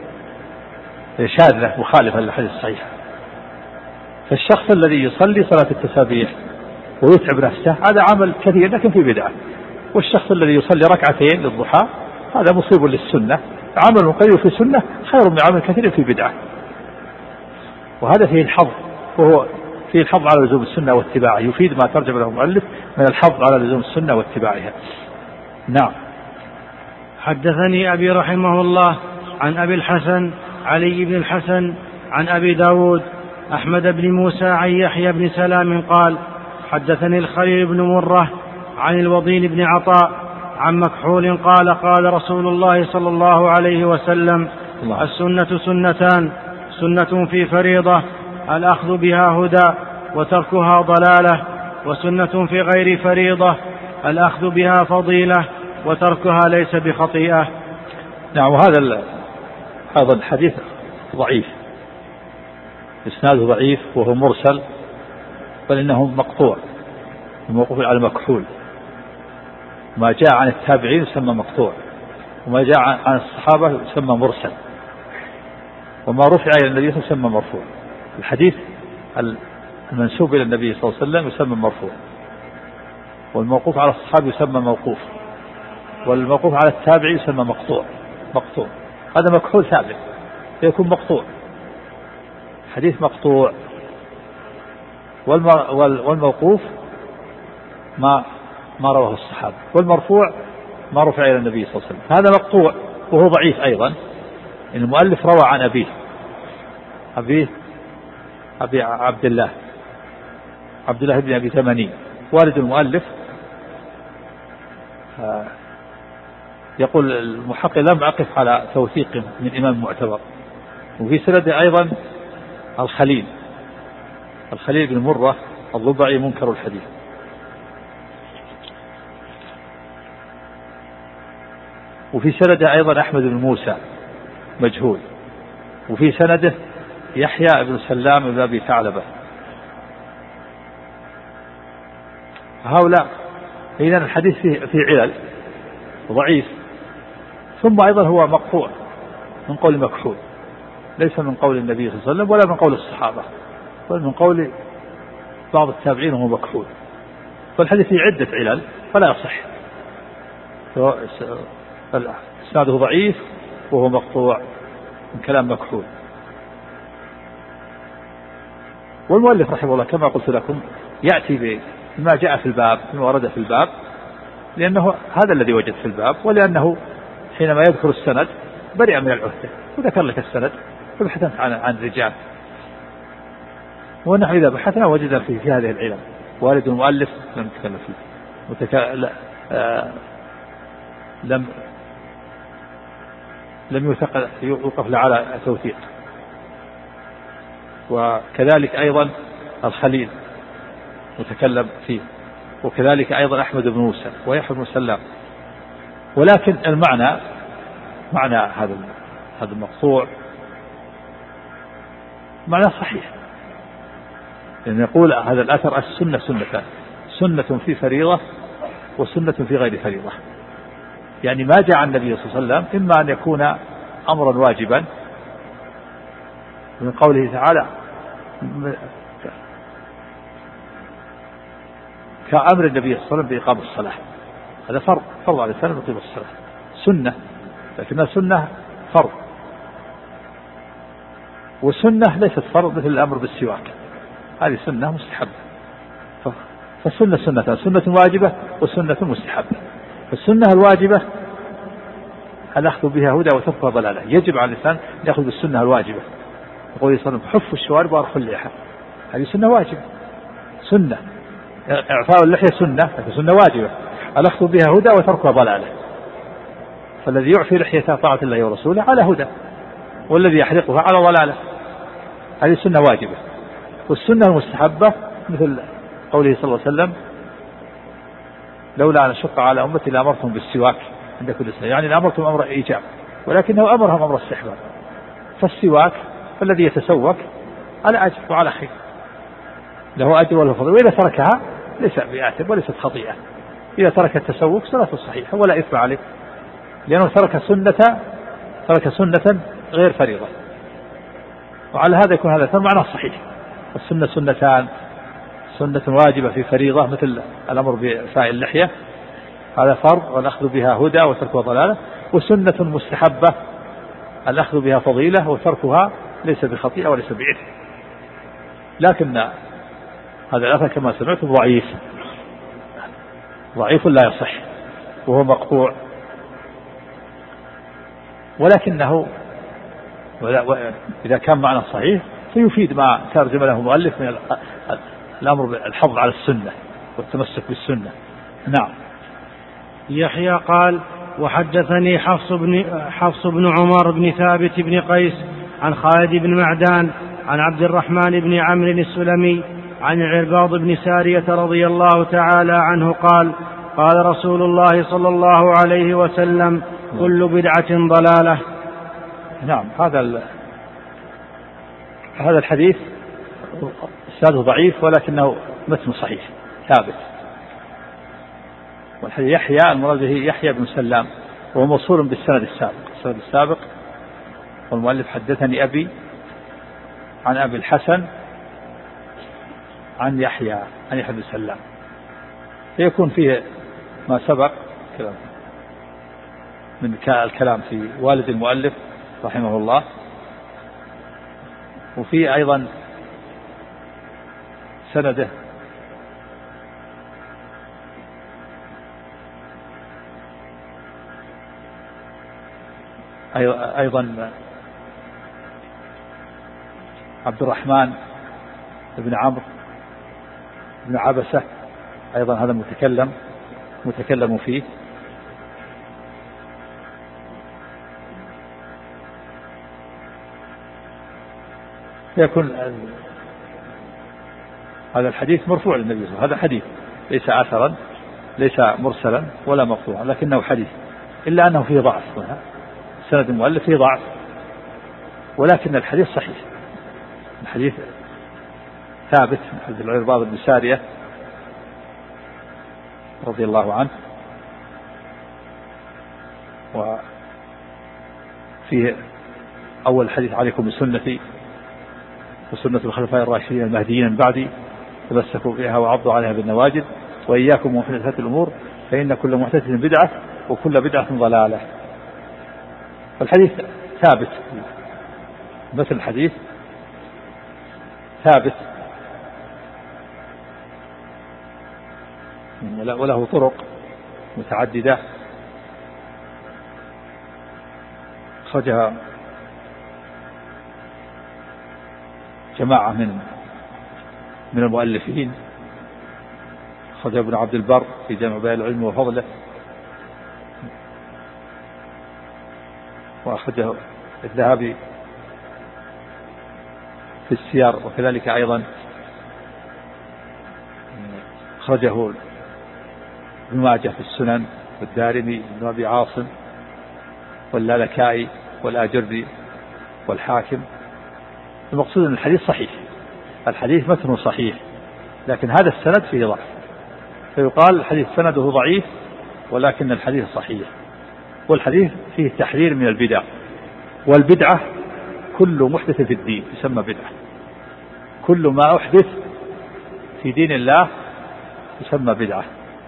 شاذة مخالفة للحديث الصحيح. فالشخص الذي يصلي صلاة التسابيح ويتعب نفسه هذا عمل كثير لكن في بدعة، والشخص الذي يصلي ركعتين للضحى هذا مصيب للسنة عمل قليل في سنة خير من عمل كثير في بدعة. وهذا فيه الحظ، وهو فيه الحظ على لزوم السنة واتباعه، يفيد ما ترجم له المؤلف من الحظ على لزوم السنة واتباعها. نعم. حدثني أبي رحمه الله عن أبي الحسن علي بن الحسن عن أبي داود أحمد بن موسى عن يحيى بن سلام قال حدثني الخليل بن مرة عن الوضين بن عطاء عن مكحول قال قال رسول الله صلى الله عليه وسلم الله. السنة سنتان، سنة في فريضة الأخذ بها هدى وتركها ضلالة، وسنة في غير فريضة الأخذ بها فضيلة وتركها ليس بخطيئة. نعم. وهذا هذا الحديث ضعيف، إسناده ضعيف وهو مرسل، بل إنه مقطوع موقوف على مكحول. ما جاء عن التابعين يسمى مقطوع، وما جاء عن الصحابة يسمى مرسل، وما رفع إلى النبي صلى الله عليه وسلم يسمى مرفوع. الحديث المنسوب إلى النبي صلى الله عليه وسلم يسمى مرفوع، والموقوف على الصحابة يسمى موقوف، والموقوف على التابعي يسمى مقطوع. مقطوع هذا مكحول ثابت يكون مقطوع، حديث مقطوع. والموقوف ما ما رواه الصحابة، والمرفوع ما رفع إلى النبي صلى الله عليه وسلم. هذا مقطوع وهو ضعيف أيضا. المؤلف روى عن أبيه أبيه أبي عبد الله عبد الله بن أبي ثمانين والد المؤلف. يقول المحقق لم أقف على توثيق من إمام معتبر. وفي سنده أيضا الخليل الخليل بن مرة الضبعي منكر الحديث. وفي سنده أيضا أحمد بن موسى مجهول. وفي سنده يحيى بن سلام بن أبي ثعلبة. هؤلاء إذن الحديث فيه في علل ضعيف. ثم أيضا هو مقطوع من قول مكحول، ليس من قول النبي صلى الله عليه وسلم ولا من قول الصحابة، بل من قول بعض التابعين وهو مكحول. فالحديث فيه عدة علل فلا يصح، إسناده ضعيف وهو مقطوع من كلام مكحول. والمؤلف رحمه الله كما قلت لكم يأتي بما جاء في الباب بما ورد في الباب، لأنه هذا الذي وجد في الباب، ولأنه حينما يذكر السند برئ من العهدة وذكر لك السند وبحثت عن عن رجال. ونحن إذا بحثنا وجدنا فيه في هذه العلم. والد المؤلف لم نتكلم فيه متك... لا... آه... لم لم يوثق يوقف على توثيق. وكذلك أيضا الخليل متكلم فيه، وكذلك أيضا أحمد بن موسى ويحيى بن سلام. ولكن المعنى معنى هذا هذا المقطوع معنى صحيح، لأن يقول هذا الأثر السنة سنتان، سنة في فريضة وسنة في غير فريضة. يعني ما جاء عن النبي صلى الله عليه وسلم إما أن يكون أمرا واجبا من قوله تعالى كأمر النبي صلى الله عليه وسلم بإقام الصلاة، هذا فرض فرض عليه السلام يقيم الصلاة، سنة لكنها سنة فرض. والسنة ليست فرض مثل الأمر بالسواك، هذه سنة مستحبة. فالسنة سنة سنة واجبة وسنة مستحبة. فالسنة الواجبة الأخذ بها هدى وتركها ضلالة، يجب على الإنسان يأخذ بالسنة الواجبة. يقول صلى الله عليه وسلم حفوا الشوارب وأرخوا اللحى، هذه سنة واجبة. سنة إعفاء اللحية سنة لكن سنة واجبة، الأخذ بها هدى وتركها ضلالة. فالذي يعفي لحيته طاعة الله ورسوله على هدى، والذي يحرقها على ضلالة، هذه سنة واجبة. والسنة المستحبة مثل قوله صلى الله عليه وسلم لولا أن أشق على أمتي لأمرتهم بالسواك عند كل صلاة، يعني لأمرتهم أمر إيجاب ولكنه أمرهم أمر استحباب. فالسواك فالذي يتسوك على أجر وعلى خير، له أجر وله فضل، وإذا تركها ليس بآثم وليست خطيئة. إذا ترك التسوك صلاته صحيحة ولا إثم عليه، لأنه ترك سنة ترك سنة غير فريضة. وعلى هذا يكون هذا معناه صحيح. السنة سنتان، سنة واجبة في فريضة مثل الأمر بإعفاء اللحية هذا فرض والأخذ بها هدى وتركها ضلالة، وسنة مستحبة الأخذ بها فضيلة وتركها ليس بخطيئة وليس بإثم. لكن هذا الأثر كما سمعت ضعيف ضعيف لا يصح وهو مقطوع، ولكنه إذا كان معنى صحيح فيفيد ما ترجم له مؤلف من الأمر بالحفظ على السنة والتمسك بالسنة. نعم. يحيى قال وحدثني حفص بن, حفص بن عمر بن ثابت بن قيس عن خالد بن معدان عن عبد الرحمن بن عمرو السلمي عن العرباض بن سارية رضي الله تعالى عنه قال قال رسول الله صلى الله عليه وسلم كل بدعة ضلالة. نعم. هذا هذا الحديث إسناده ضعيف ولكنه متن صحيح ثابت. والحديث يحيى المراد به يحيى بن سلام وهو موصول بالسند السابق. السند السابق والمؤلف حدثني أبي عن أبي الحسن عن يحيى عن يحيى بن سلام، فيكون فيه ما سبق من الكلام في والد المؤلف رحمه الله، وفي أيضا سنده أيضا عبد الرحمن بن عمرو بن عبسة، أيضا هذا متكلم متكلم فيه. يكون هذا الحديث مرفوع للنبي صلى الله عليه وسلم. هذا حديث ليس أثرا ليس مرسلا ولا مقطوعا، لكنه حديث، إلا أنه فيه ضعف، سند المؤلف فيه ضعف، ولكن الحديث صحيح. الحديث ثابت من حديث العرباض بن سارية رضي الله عنه، وفيه أول حديث عليكم بسنتي وسنة الخلفاء الراشدين المهديين من بعدي تمسكوا بها وعضوا عليها بالنواجذ وإياكم ومحدثات الأمور فإن كل محدثة بدعة وكل بدعة ضلالة. الحديث ثابت مثل الحديث ثابت وله طرق متعددة خرجها جماعة من من المؤلفين، خرج ابن عبد البر في جامع بيان العلم وفضله، وأخرجه الذهبي في السير، وكذلك أيضا خرجه ابن ماجه في السنن والدارمي بن أبي عاصم واللالكائي والآجري والحاكم. المقصود أن الحديث صحيح، الحديث متن صحيح، لكن هذا السند فيه ضعف، فيقال الحديث سنده ضعيف ولكن الحديث صحيح. والحديث فيه التحذير من البدع، والبدعة كل محدث في الدين يسمى بدعة، كل ما أحدث في دين الله يسمى بدعة.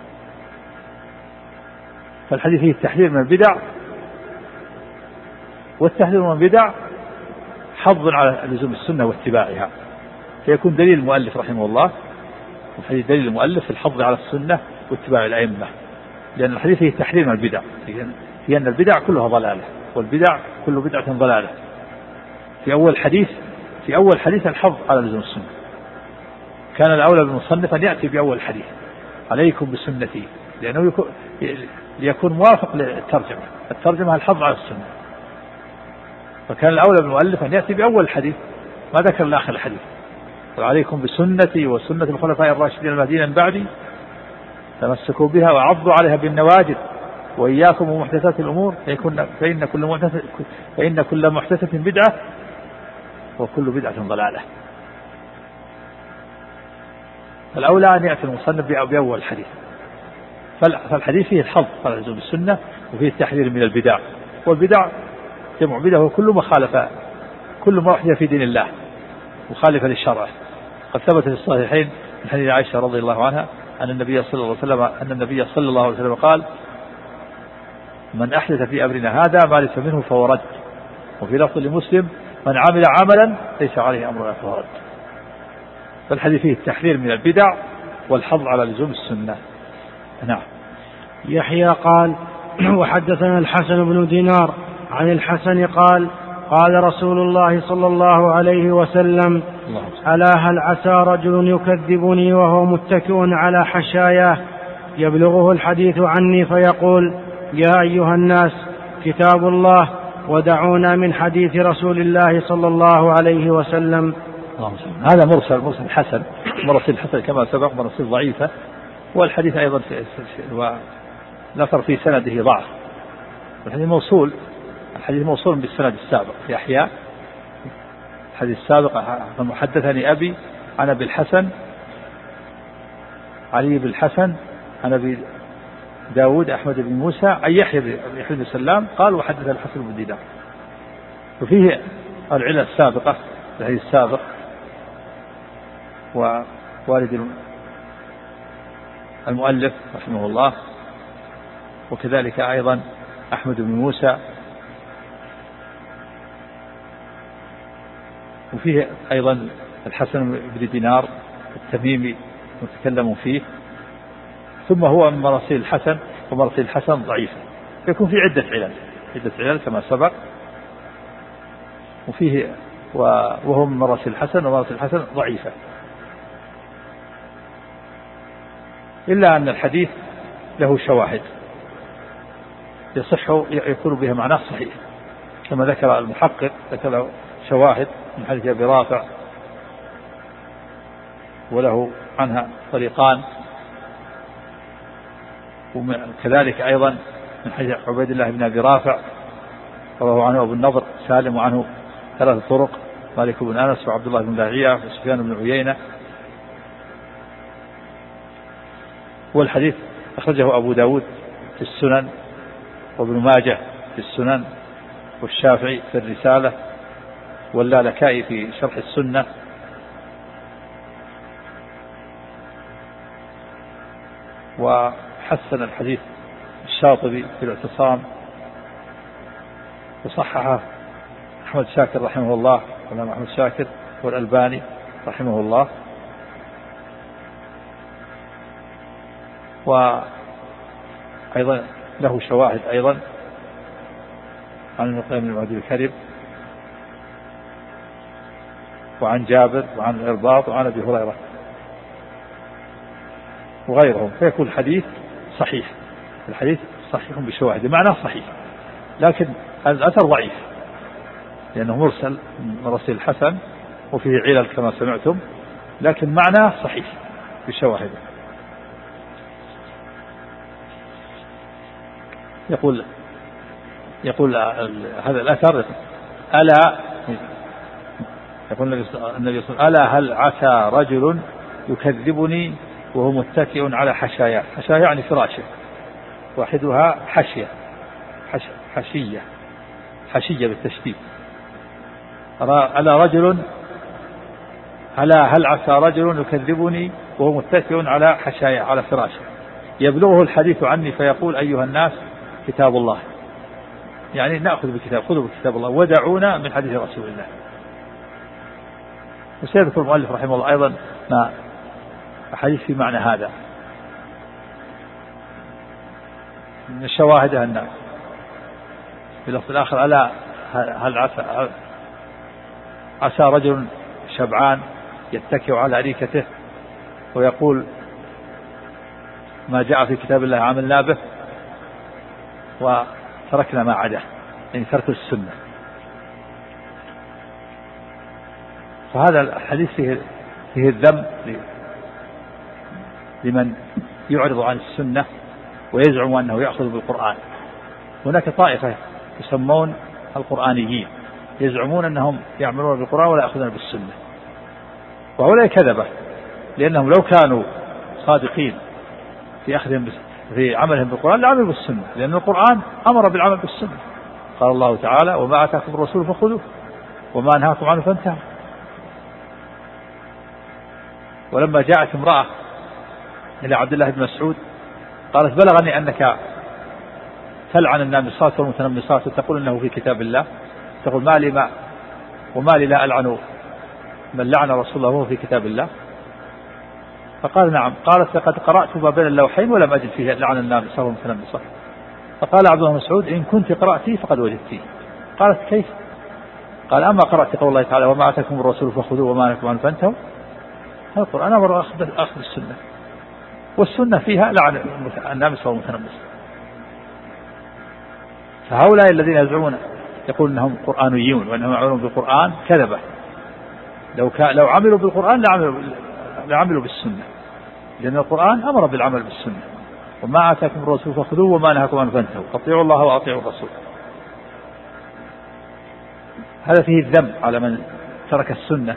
فالحديث فيه التحذير من البدع، والتحذير من البدع حظ على لزوم السنة واتباعها، فيكون دليل المؤلف رحمه الله الحديث دليل المؤلف في الحظ على السنة واتباع الأئمة، لأن الحديث فيه التحذير من البدع، في أن البدع كلها ضلالة، والبدع كل بدعة ضلالة. في أول حديث في أول حديث الحظ على لزوم السنة، كان الأولى بالمصنف أن يأتي بأول حديث عليكم بسنتي، لأنه يكون ليكون موافق للترجمة، الترجمة الحظ على السنة، فكان الأولى بالمؤلف أن يأتي بأول حديث ما ذكر لآخر الحديث، وعليكم بسنتي وسنة الخلفاء الراشدين المهديين من بعدي تمسكوا بها وعضوا عليها بالنواجذ وإياكم ومحدثات الأمور فإن كل محدثة فإن كل محدثة بدعة وكل بدعة ضلالة. فالأولى أن يأتي المصنف بأول حديث، فالحديث فيه الحظ على لزوم السنة وفيه التحذير من البدع، والبدع جمع بدعة هو كل ما خالف كل ما أحدث في دين الله مخالفة للشرع. قد ثبت في الصحيحين من حديث عائشة رضي الله عنها أن النبي صلى الله عليه وسلم أن النبي صلى الله عليه وسلم قال: من أحدث في أمرنا هذا ما ليس منه فهو رد. وفي لفظ لمسلم من عمل عملا ليس عليه أمرنا فهو رد. فالحديث فيه التحذير من البدع والحظ على لزوم السنة. نعم. يحيى قال وحدثنا الحسن بن دينار عن الحسن قال قال رسول الله صلى الله عليه وسلم ألا هل عسى رجل يكذبني وهو متكئ على حشاياه يبلغه الحديث عني فيقول يا أيها الناس كتاب الله ودعونا من حديث رسول الله صلى الله عليه وسلم. هذا مرسل مرسل حسن مرسل حسن كما سبق مرسل ضعيفة. والحديث أيضا الأثر في سنده ضعف. الحديث موصول الحديث موصول بالسند السابق في أحياء. الحديث السابق حدثني أبي عن أبي الحسن علي بن الحسن عن أبي داود أحمد بن موسى عن يحيى بن سلام قال وحدث الحسن بن دينار. وفيه العلة السابقة الحديث السابق ووالد المؤلف رحمه الله وكذلك أيضا أحمد بن موسى. وفيه أيضا الحسن بن دينار التميمي متكلم فيه. ثم هو من مراسيل الحسن ومراسيل الحسن ضعيفة يكون في عدة علل عدة علل كما سبق. وفيه وهو من مراسيل الحسن ومراسيل الحسن ضعيفة إلا أن الحديث له شواهد يصح يكون بها معناه صحيح كما ذكر المحقق ذكر له شواهد من حديث أبي رافع وله عنها طريقان. وكذلك أيضا من حديث عبيد الله بن أبي رافع رواه عنه أبو النضر سالم وعنه ثلاث طرق مالك بن أنس وعبد الله بن لاهية وسفيان بن عيينة. والحديث أخرجه أبو داود في السنن وابن ماجه في السنن والشافعي في الرسالة واللالكائي في شرح السنة. وحسن الحديث الشاطبي في الاعتصام وصححه أحمد شاكر رحمه الله الإمام أحمد شاكر والألباني رحمه الله. وأيضا له شواهد أيضا عن النقيم بن معدي الكرب وعن جابر وعن الإرباط وعن أبي هريرة وغيرهم. فيكون الحديث صحيح الحديث صحيح بشواهد معناه صحيح لكن الأثر ضعيف لأنه مرسل مرسل الحسن وفيه علل كما سمعتم لكن معناه صحيح بشواهد. يقول يقول هذا الأثر ألا يقول النبي صلى الله عليه وسلم ألا هل عسى رجل يكذبني وهو متكئ على حشايا حشايا يعني فراشه واحدها حشية حش حشية حشية بالتشديد. ألا رجل ألا هل عسى رجل يكذبني وهو متكئ على حشايا على فراشه يبلغه الحديث عني فيقول أيها الناس كتاب الله يعني نأخذ بكتاب خذوا بكتاب الله ودعونا من حديث رسول الله. وسيذكر المؤلف رحمه الله أيضا ما حديث في معنى هذا من الشواهد أن في اللفظ الآخر ألا هل عسى عسى رجل شبعان يتكئ على أريكته ويقول ما جاء في كتاب الله عملنا به وتركنا ما عداه يعني ترك السنة. فهذا الحديث فيه, فيه الذم لمن يعرض عن السنة ويزعم أنه يأخذ بالقرآن. هناك طائفة يسمون القرآنيين يزعمون أنهم يعملون بالقرآن ولا يأخذون بالسنة وهؤلاء كذبة لأنهم لو كانوا صادقين في أخذهم في عملهم بالقرآن لعملوا بالسنة لأن القرآن أمر بالعمل بالسنة. قال الله تعالى وما آتاكم الرسول فخذوه وما نهاكم عنه فانتهوا. ولما جاءت امرأة إلى عبد الله بن مسعود قالت بلغني أنك تلعن النامصات والمتنمصات وتقول إنه في كتاب الله تقول ما لي ما وما لي لا ألعن من لعن رسول الله وهو في كتاب الله؟ فقال نعم. قالت لقد قرأت ما بين اللوحين ولم أجد فيه لعن النبي صلى الله عليه وسلم. فقال عبد الله بن مسعود إن كنت قرأتي فقد وجدتيه. قالت كيف؟ قال أما قرأت قول الله تعالى وما آتاكم الرسول فخذوه وما نهاكم عنه فانتهوا. هذا القرآن أمر أخذ أخذ السنة، والسنة فيها لعن النبي صلى الله عليه وسلم. فهؤلاء الذين يزعمون يقول أنهم قرآنيون وأنهم يعملون بالقرآن كذبة. لو لو عملوا بالقرآن لعملوا لعملوا بالسنة، لأن القرآن أمر بالعمل بالسنة. وما آتاكم الرسول فخذوه وما نهاكم عنه فانتهوا، فاطيعوا الله وأطيعوا الرسول. هذا فيه الذم على من ترك السنة،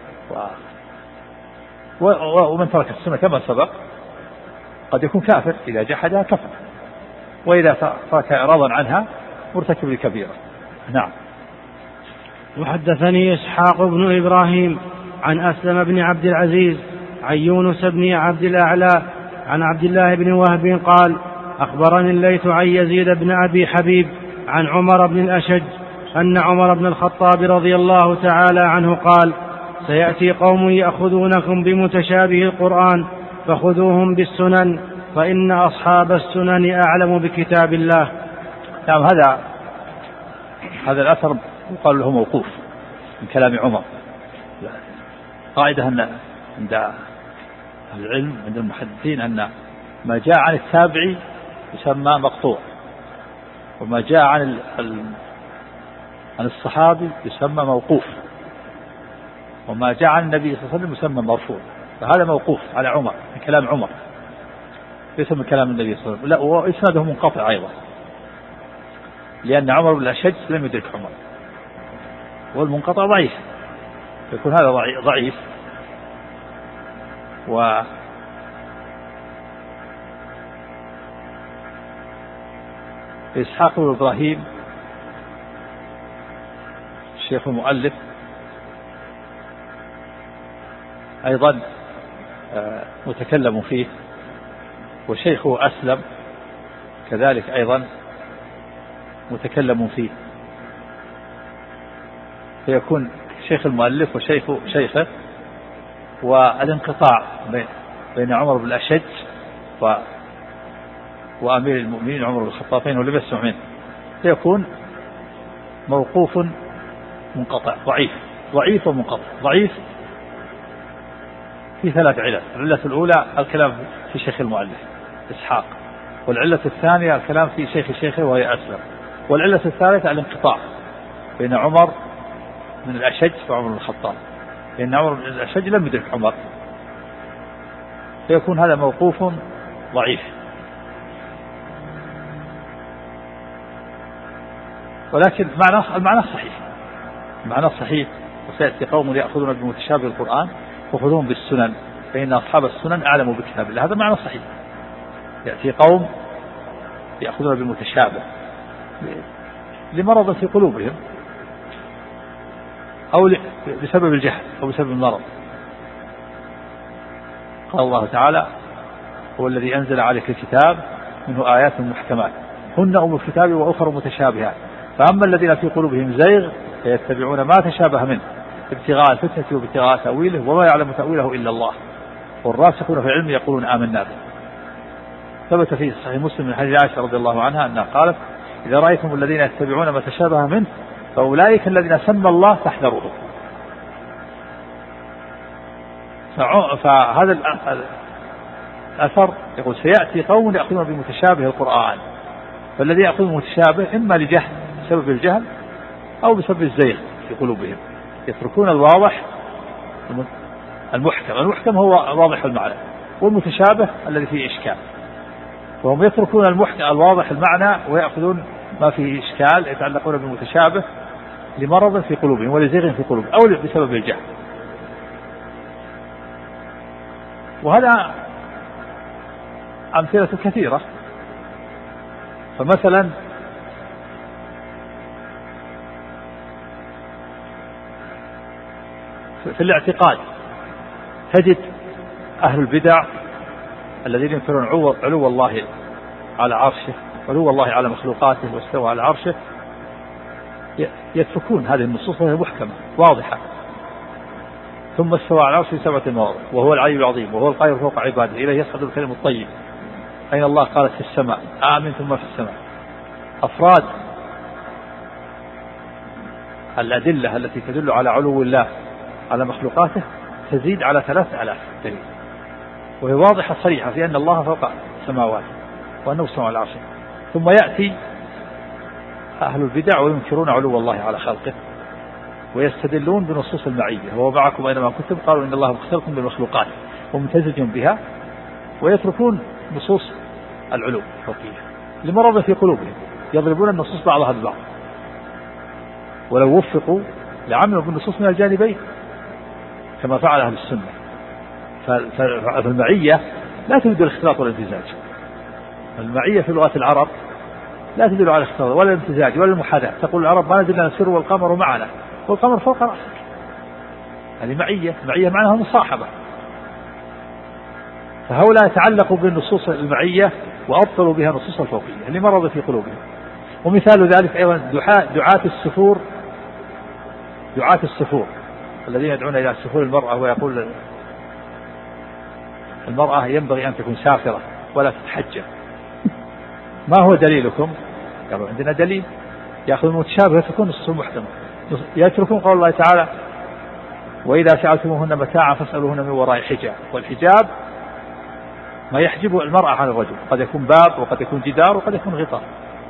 و... ومن ترك السنة كما سبق قد يكون كافر إذا جحدها كفر، وإذا ترك إعراضا عنها مرتكب لكبيرة. نعم. وحدثني إسحاق بن إبراهيم عن أسلم بن عبد العزيز عن يونس بن عبد الأعلى عن عبد الله بن وهب قال أخبرني الليث عن يزيد بن أبي حبيب عن عمر بن الأشج أن عمر بن الخطاب رضي الله تعالى عنه قال سيأتي قوم يأخذونكم بمتشابه القرآن فخذوهم بالسنن فإن أصحاب السنن أعلم بكتاب الله. نعم. هذا هذا الأثر يقال له موقوف من كلام عمر. قاعدة أن عند العلم عند المحدثين أن ما جاء عن التابعي يسمى مقطوع، وما جاء عن عن الصحابي يسمى موقوف، وما جاء عن النبي صلى الله عليه وسلم يسمى مرفوع. فهذا موقوف على عمر من كلام عمر ليس من كلام النبي صلى الله عليه وسلم. لا، وإسناده منقطع أيضا، لأن عمر بن الأشج لم يدرك عمر، والمنقطع ضعيف، يكون هذا ضعيف. و إسحاق بن إبراهيم الشيخ المؤلف أيضا متكلم فيه، وشيخه أسلم كذلك أيضا متكلم فيه، فيكون شيخ المؤلف وشيخ شيخه. والانقطاع بين عمر بن الأشج و وأمير المؤمنين عمر بن الخطاب ولم يسمع منه، فيكون موقوف منقطع ضعيف ضعيف ومنقطع. ضعيف في ثلاث علل. العلة الأولى الكلام في شيخ المؤلف إسحاق، والعلة الثانية الكلام في شيخ شيخه وهي أسلم، والعلة الثالثة الانقطاع بين عمر من الأشج وعمر بن الخطاب، لأن عمر بن الأشج لم يدرك عمر، فيكون هذا موقوف ضعيف. ولكن المعنى المعنى صحيح، المعنى صحيح. وسيأتي قوم يأخذون بمتشابه القرآن وخذوهم بالسنن فإن أصحاب السنن أعلموا بكتاب الله. هذا معنى صحيح. يأتي قوم يأخذون بالمتشابه لمرض في قلوبهم أو بسبب الجهل أو بسبب المرض. قال الله تعالى هو الذي أنزل عليك الكتاب منه آيات محكمات هن أم الكتاب وأخر متشابهات فأما الذين في قلوبهم زيغ فيتبعون ما تشابه منه ابتغاء الفتنة وابتغاء تأويله وما يعلم تأويله إلا الله والراسخون في العلم يقولون آمنا به. ثبت في صحيح مسلم من حديث عائشة رضي الله عنها أنها قالت إذا رأيتم الذين يتبعون ما تشابه منه فأولئك الذين سمى الله فاحذروه. فهذا الأثر يقول سيأتي قوم يأخذون بمتشابه القرآن، فالذي يأخذ بمتشابه إما لجهل بسبب الجهل أو بسبب الزيغ في قلوبهم، يتركون الواضح المحكم. المحكم هو واضح المعنى، والمتشابه الذي فيه إشكال، وهم يتركون المحكم الواضح المعنى ويأخذون ما فيه إشكال يتعلقون بالمتشابه لمرض في قلوبهم ولزيغ في قلوبهم أو بسبب الجهل. وهذا أمثلة كثيرة. فمثلا في الاعتقاد تجد أهل البدع الذين ينكرون علو الله على عرشه علو الله على مخلوقاته واستوى على عرشه يتركون هذه النصوص وهي محكمة واضحة. ثم استوى على العرش في سبعة مواضع وهو العلي العظيم وهو القاهر فوق عباده إليه يصعد الكلم الطيب. أين الله؟ قالت في السماء. آمنتم ما في السماء. أفراد الأدلة التي تدل على علو الله على مخلوقاته تزيد على ثلاثة آلاف دليل، وهي واضحة صريحة في أن الله فوق السماوات وأنه استوى على العرش. ثم يأتي أهل البدع وينكرون علو الله على خلقه ويستدلون بنصوص المعية، وهو معكم أينما كنتم، قالوا إن الله مختلق بالمخلوقات وممتزج بها، ويتركون نصوص العلو الفوقية لمرض في قلوبهم، يضربون النصوص بعضها ببعض، ولو وفقوا لعملوا بالنصوص من الجانبين كما فعل أهل السنة. فالمعية لا تدل الاختلاط والامتزاج. المعية في لغة العرب لا تدل على الاختلاط ولا الامتزاج ولا المحاذاة. تقول العرب ما نزلنا السر والقمر معنا والقمر فوق رأسك، هذه معية. معية معناها مصاحبة. فهؤلاء يتعلقوا بالنصوص المعية وأبطلوا بها نصوص الفوقية لمرض في قلوبهم. ومثال ذلك أيضا دعاة السفور، دعاة السفور الذين يدعون إلى سفور المرأة ويقول المرأة ينبغي أن تكون سافرة ولا تتحجب. ما هو دليلكم؟ قالوا عندنا دليل. يأخذ المتشابه يتركون نصوص المحكمة، يتركون قول الله تعالى وإذا سألتموهن متاعا فاسألوهن من وراء حجاب. والحجاب ما يحجب المرأة عن الرجل، قد يكون باب وقد يكون جدار وقد يكون غطاء.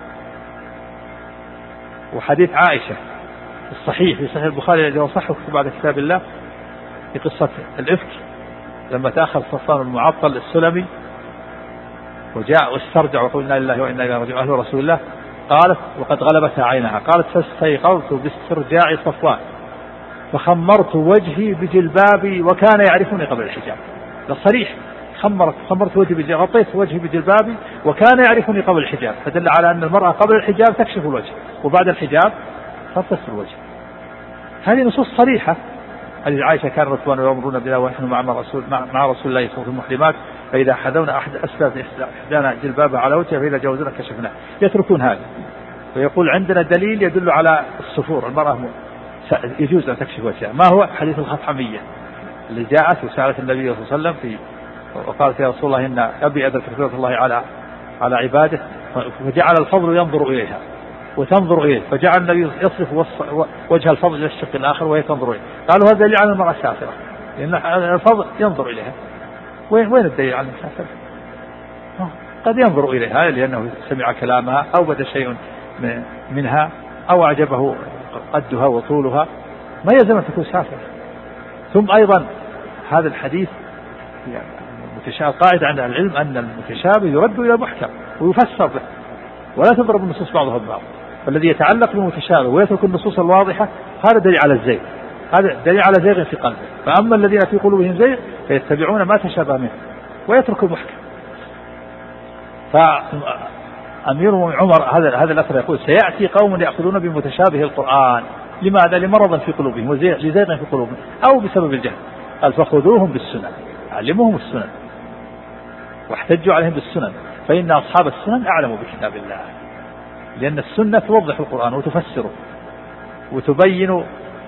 وحديث عائشة الصحيح في صحيح البخاري الذي هو صح بعد كتاب الله في قصة الإفك لما تأخر صفوان المعطل السلمي وجاء واسترجع وقلنا لله وإنا إليه راجعون أهل رسول الله، قالت وقد غلبتها عينها، قالت فاستيقظت باسترجاع صفوان فخمرت وجهي بجلبابي وكان يعرفني قبل الحجاب. الصريح خمرت خمرت وجهي بجلبابي، غطيت وجهي بجلبابي وكان يعرفني قبل الحجاب، فدل على أن المرأة قبل الحجاب تكشف الوجه وبعد الحجاب تستر الوجه. هذه نصوص صريحة. حديث عائشة كان ركبان يأمرون بنا ونحن مع رسول مع رسول الله صلى الله عليه وسلم المحرمات فإذا حذونا أحد أسفل إحدانا جلبابها على وجهها فإذا جاوزنا كشفناه. يتركون هذا ويقول عندنا دليل يدل على السفور، المرأة يجوز أن تكشف وجهها. ما هو؟ حديث الخطحمية اللي جاءت وسألت النبي صلى الله عليه وسلم في وقالت يا رسول الله إن أبي أدرك رحمة الله على على عباده، فجعل الفضل ينظر إليها وتنظر إليه، فجعل النبي يصرف وجه الفضل إلى الشق الآخر وهي تنظر إليه. قالوا هذا دليل على المرأة سافرة، لأن الفضل ينظر إليها. وين وين الدليل على المسافر؟ قد ينظر إليها لأنه سمع كلامها أو بدا شيء منها أو أعجبه قدها وطولها، ما يلزم أن تكون سافرة. ثم أيضا هذا الحديث يعني المتشابه، قاعدة عند العلم أن المتشابه يرد إلى محكم ويفسر به ولا تضرب النصوص بعضها ببعض. فالذي يتعلق بالمتشابه ويترك النصوص الواضحة هذا دليل على الزيغ، هذا دليل على زيغ في قلبه. فأما الذين في قلوبهم زيغ فيتبعون ما تشابه منه ويتركوا المحكم. فأمير عمر هذا هذا الأثر يقول سيأتي قوم يأخذون بمتشابه القرآن. لماذا؟ لمرض في قلوبهم ولزيغ في قلوبهم أو بسبب الجهل. قال فخذوهم بالسنن، علموهم السنن واحتجوا عليهم بالسنن فإن أصحاب السنن أعلموا بكتاب الله، لأن السنة توضح القرآن وتفسره وتبين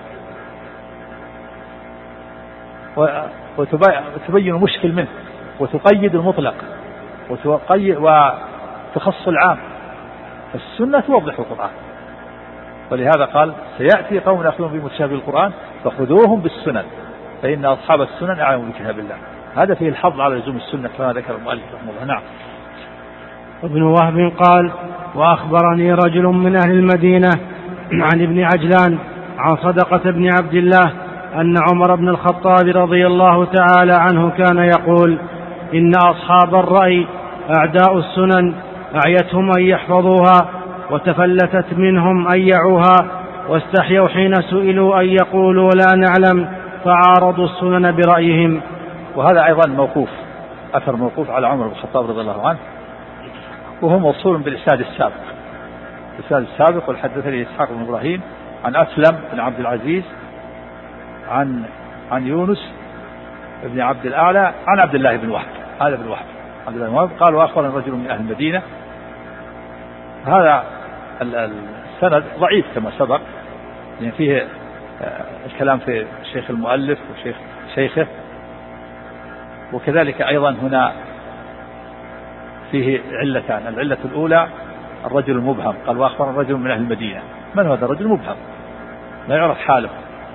وتبين المشكل منه وتقيد المطلق وتقيد وتخص العام. فالسنة توضح القرآن، ولهذا قال سيأتي قوم يأخذون بمتشابه القرآن فخذوهم بالسنن فإن أصحاب السنن أعلموا بكتاب الله. هذا فيه الحظ على لزوم السنة كما ذكر المؤلف رحمه الله. نعم. ابن وهب قال وأخبرني رجل من أهل المدينة عن ابن عجلان عن صدقة بن عبد الله أن عمر بن الخطاب رضي الله تعالى عنه كان يقول إن أصحاب الرأي أعداء السنن أعيتهم أن يحفظوها وتفلتت منهم أن يعوها واستحيوا حين سئلوا أن يقولوا لا نعلم فعارضوا السنن برأيهم. وهذا أيضا موقوف، أثر موقوف على عمر بن الخطاب رضي الله عنه، وهو موصول بالإسناد السابق. الإسناد السابق والحدثني إسحاق بن إبراهيم عن أسلم بن عبد العزيز عن عن يونس بن عبد الأعلى عن عبد الله بن وهب. هذا بن وهب عبد الله بن وهب قال وأخبرنا رجل من أهل المدينة. هذا السند ضعيف كما سبق، يعني فيه الكلام في شيخ المؤلف وشيخ شيخه، وكذلك أيضا هنا فيه علتان. العلة الأولى الرجل المبهم، قال وأخبر الرجل من أهل المدينة، من هذا الرجل مبهم لا يعرف حاله.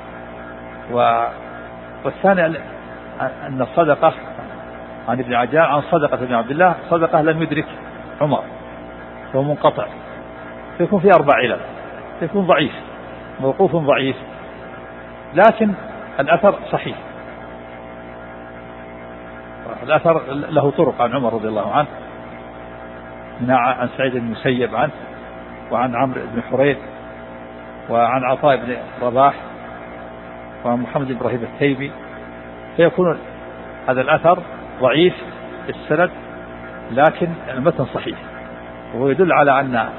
والثاني أن الصدقة عن ابن عجلان عن صدقة بن عبد الله صدقة لم يدرك عمر، فهو منقطع، فيكون فيه أربع علل، فيكون ضعيف موقوف ضعيف، لكن الأثر صحيح. الأثر له طرق عن عمر رضي الله عنه، من عن سعيد بن المسيب عنه، وعن عمرو بن حريث، وعن عطاء بن رباح، وعن محمد بن إبراهيم التيمي، فيكون هذا الأثر ضعيف السند لكن المتن صحيح. وهو يدل على أن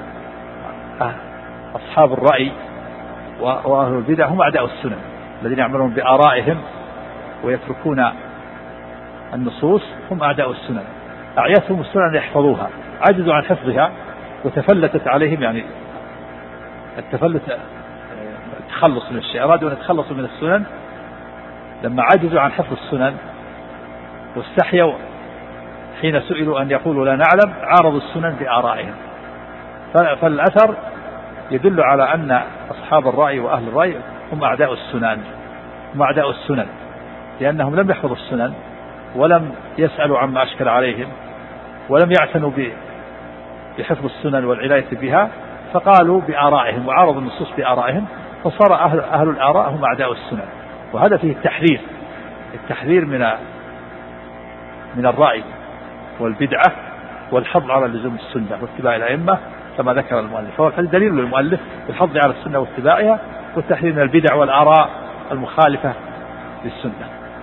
أصحاب الرأي وأهل البدع هم أعداء السنن الذين يعملون بآرائهم ويتركون النصوص، هم أعداء السنن. أعيتهم السنن يحفظوها، عجزوا عن حفظها وتفلتت عليهم، يعني التفلت التخلص من الشيء، أرادوا أن يتخلصوا من السنن لما عجزوا عن حفظ السنن واستحيوا حين سئلوا أن يقولوا لا نعلم، عارضوا السنن بآرائهم. فالأثر يدل على أن أصحاب الرأي وأهل الرأي هم أعداء السنن، هم أعداء السنن لأنهم لم يحفظوا السنن ولم يسألوا عما أشكل عليهم ولم يعتنوا بحفظ السنن والعناية بها، فقالوا بآرائهم وعارضوا النصوص بآرائهم، فصار أهل, أهل الآراء هم أعداء السنن. وهذا فيه التحذير، التحذير من من الرأي والبدعة والحظ على لزوم السنة واتباع الأئمة كما ذكر المؤلف. فهو دليل للمؤلف بالحظ على السنة واتباعها والتحذير من البدع والآراء المخالفة للسنة.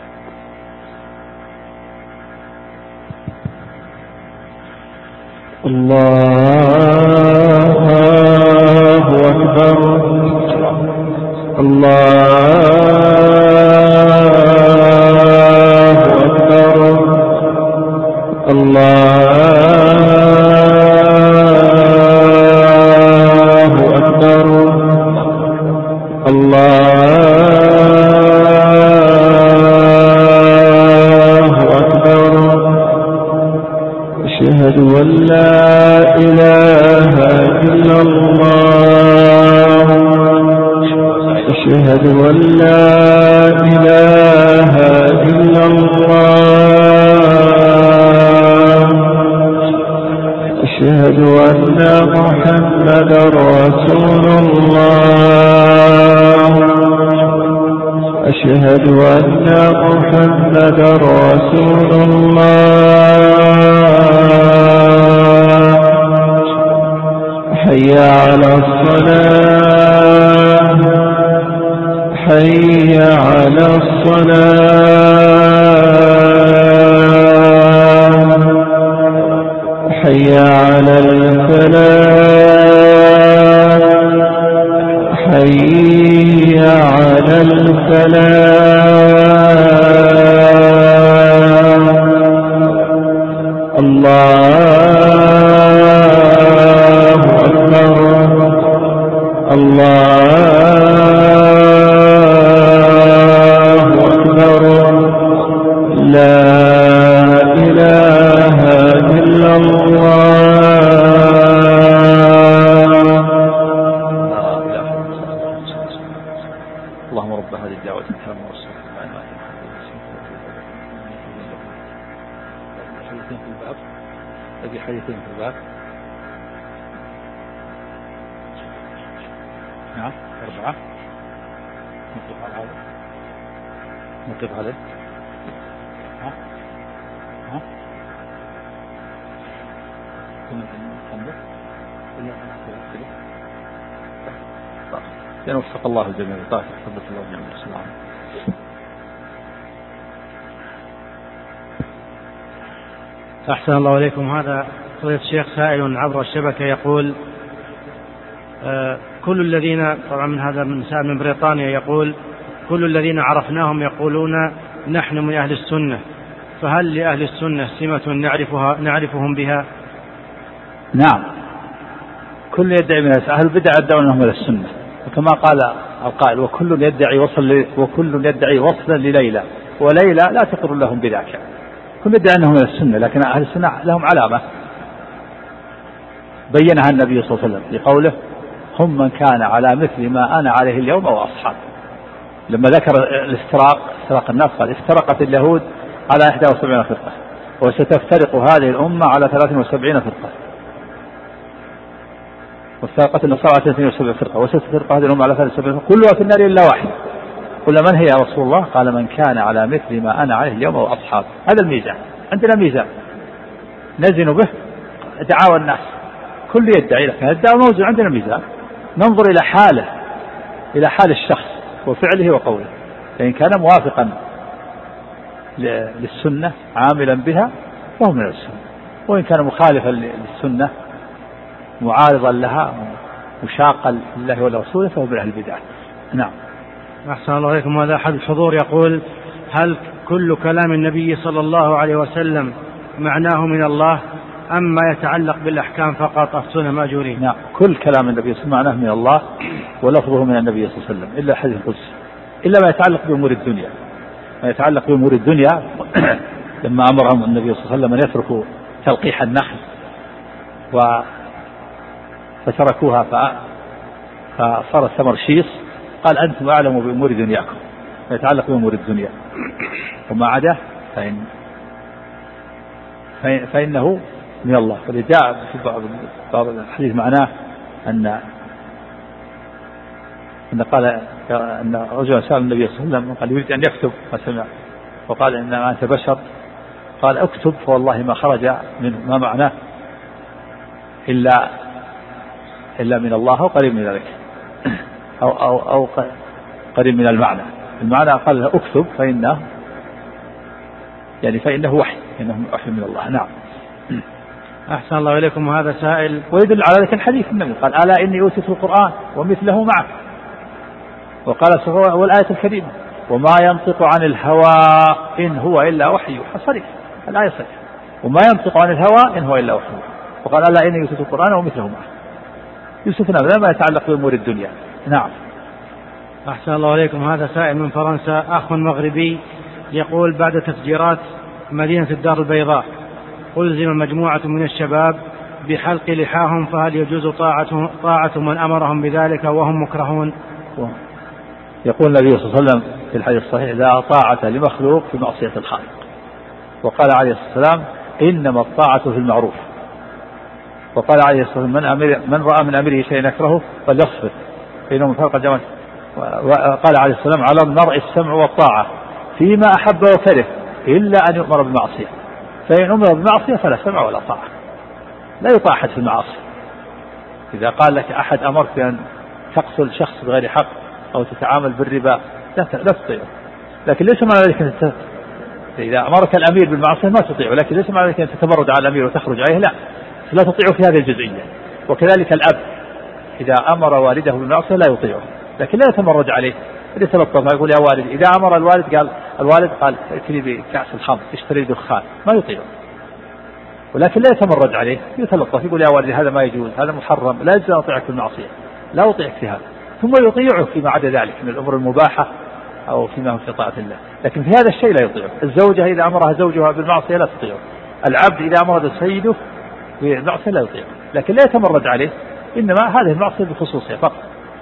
الله أكبر الله أكبر الله أكبر الله أكبر. أشهد أن لا إله إلا الله، أشهد أن لا إله إلا الله، أشهد أن محمدا رسول الله، أشهد أن محمدا رسول الله. حي على الصلاة، حي على الصلاة، حي على الفلاح، حي على الفلاح. الله أكبر الله أكبر. لا إله إلا الله. اللهم رب هذه الدعوة التامة والصلاة حيثين في الباب، هذه حيثين في الباب. نعم أربعة، نقف على هذا، نقف عليه. ها ها كنا نخلص ولا نخلص؟ يوفق الله الجميع. طيب تفضل الله الجميع. السلام. أحسن الله إليكم. هذا فضيلة الشيخ سائل عبر الشبكة يقول آه كل الذين، طبعا من هذا من سائل من بريطانيا، يقول كل الذين عرفناهم يقولون نحن من أهل السنة، فهل لأهل السنة سمة نعرفها نعرفهم بها؟ نعم، كل يدعي من أهل البدع يدعون أنهم من السنة، وكما قال القائل وكل يدعي وصل وكل يدعي وصلا لليلى وليلى لا تقر لهم بذاك. كل يدعي أنهم من السنة، لكن أهل السنة لهم علامة بينها النبي صلى الله عليه وسلم بقوله هم من كان على مثل ما أنا عليه اليوم وأصحابي. لما ذكر الافتراق افتراق الناس قال افترقت اليهود على إحدى وسبعين فرقة وستفترق هذه الأمة على ثلاث وسبعين فرقة، وافترقت النصارى على اثنين وسبعين فرقة وستفترق هذه الأمة على ثلاث وسبعين فرقة كلها في النار إلا واحد. قلنا من هي يا رسول الله؟ قال من كان على مثل ما أنا عليه اليوم وأصحابي. هذا الميزان، عندنا ميزان نزن به دعاوى الناس، كل يدعي لك الدعوة موزون، عندنا ميزان ننظر إلى حاله إلى حال الشخص وفعله وقوله، فإن كان موافقا للسنة عاملا بها فهو من السنة، وإن كان مخالفا للسنة معارضا لها مشاقا لله ولرسوله فهو من أهل البدع. نعم. أحسن الله إليكم. هذا أحد الحضور يقول هل كل كلام النبي صلى الله عليه وسلم معناه من الله أم ما يتعلق بالأحكام فقط أفتونا مأجورين؟ نعم، كل كلام النبي صلى الله عليه وسلم معناه من الله ولفظه من النبي صلى الله عليه وسلم إلا حديث القدس، إلا ما يتعلق بأمور الدنيا. ما يتعلق بأمور الدنيا لما أمرهم النبي صلى الله عليه وسلم أن يتركوا تلقيح النخل و فتركوها فصار الثمر شيص، قال أنتم أعلموا بأمور دنياكم. ما يتعلق بأمور الدنيا، وما عدا فإن فإنه من الله. فلجاء في بعض الحديث معناه أن أن قال أن رجل سأل النبي صلى الله عليه وسلم قال يريد أن يكتب ما سمع، وقال إنما أنت بشر، قال اكتب فوالله ما خرج من ما معناه إلا إلا من الله أو قريب من ذلك أو أو أو قريب من المعنى. المعنى قال له اكتب فإنه يعني فإنه وحي، إنه وحي من الله. نعم. أحسن الله إليكم. هذا سائل ويدل على ذلك الحديث النبي قال ألا إني أوتيت القرآن ومثله معه، وقال والآية الكريمة وما ينطق عن الهوى إن هو إلا وحي صريح. الآية صريح وما ينطق عن الهوى إن هو إلا وحي، وقال ألا إني أوتيت القرآن ومثله معه. يوسف نفسه ما يتعلق بأمور الدنيا. نعم. أحسن الله إليكم. هذا سائل من فرنسا أخ مغربي يقول بعد تفجيرات مدينة الدار البيضاء ألزم مجموعة من الشباب بحلق لحاهم، فهل يجوز طاعة, طاعة من أمرهم بذلك وهم مكرهون؟ يقول النبي صلى الله عليه وسلم في الحديث الصحيح لا طاعة لمخلوق في معصية الخالق، وقال عليه الصلاة والسلام إنما الطاعة في المعروف، وقال عليه الصلاة والسلام من, أمر من رأى من أمره شيئا يكرهه فليصبر فإنه من فرق الجمال. وقال عليه الصلاة والسلام على المرء السمع والطاعة فيما أحب وكره إلا أن يؤمر بالمعصية، فإن أمر بالمعصية فلا سمع ولا طاعة. لا يطاع أحد في المعاصي. إذا قال لك أحد أمرك بأن تقتل شخص بغير حق أو تتعامل بالربا لا تطيعه، لكن ليس معنى ذلك إذا أمرك الأمير بالمعصية ما تطيعه، لكن ليس معنى ذلك أن تتمرد على الأمير وتخرج عليه، لا لا تطيعه في هذه الجزئية. وكذلك الأب إذا أمر والده بالمعصية لا يطيعه، لكن لا يتمرد عليه، يتلطف يقول يا والد. إذا أمر الوالد قال الوالد قال ائتني بكأس الخمر اشتري دخان ما يطيعه، ولكن لا يتمرد عليه، يتلطف يقول يا والد هذا ما يجوز هذا محرم لا يجوز أطيعك في المعصية، لا أطيعك في هذا، ثم يطيعه فيما عدا ذلك من الأمور المباحة أو فيما هو في طاعة الله، لكن في هذا الشيء لا يطيعه. الزوجة إذا أمرها زوجها بالمعصية لا تطيعه، العبد إذا أمر سيده بالمعصية لا يطيعه، لكن لا يتمرد عليه، إنما هذه المعصية بخصوصها فقط.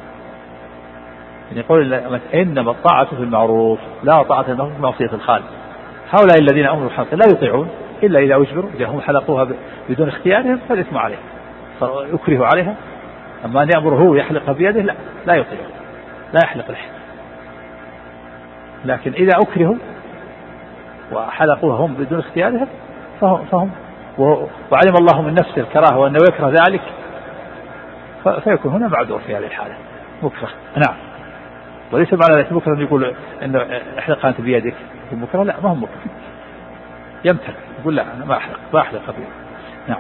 يعني يقول إنما الطاعة في المعروف لا طاعة في معصية الخالق. هؤلاء الذين أمروا بالحق لا يطيعون إلا إذا أجبروا، إذا هم حلقوها بدون اختيارهم فالإثم عليه يكره عليها. أما أن يأمره هو يحلقها بيده لا لا يطيع، لا يحلق لحية. لكن إذا أكرهوا وحلقوها هم بدون اختيارهم فهم, فهم وعلم الله من نفسه الكراهة وأنه يكره ذلك فيكون هنا معذور في هذه الحالة مكره. نعم. وليس معنى ذلك مكره يقول إنه احلقها أنت بيدك مكره، لا ما هو مكره، يمتنع يقول لا أنا ما أحلق ما أحلق بيدي. نعم.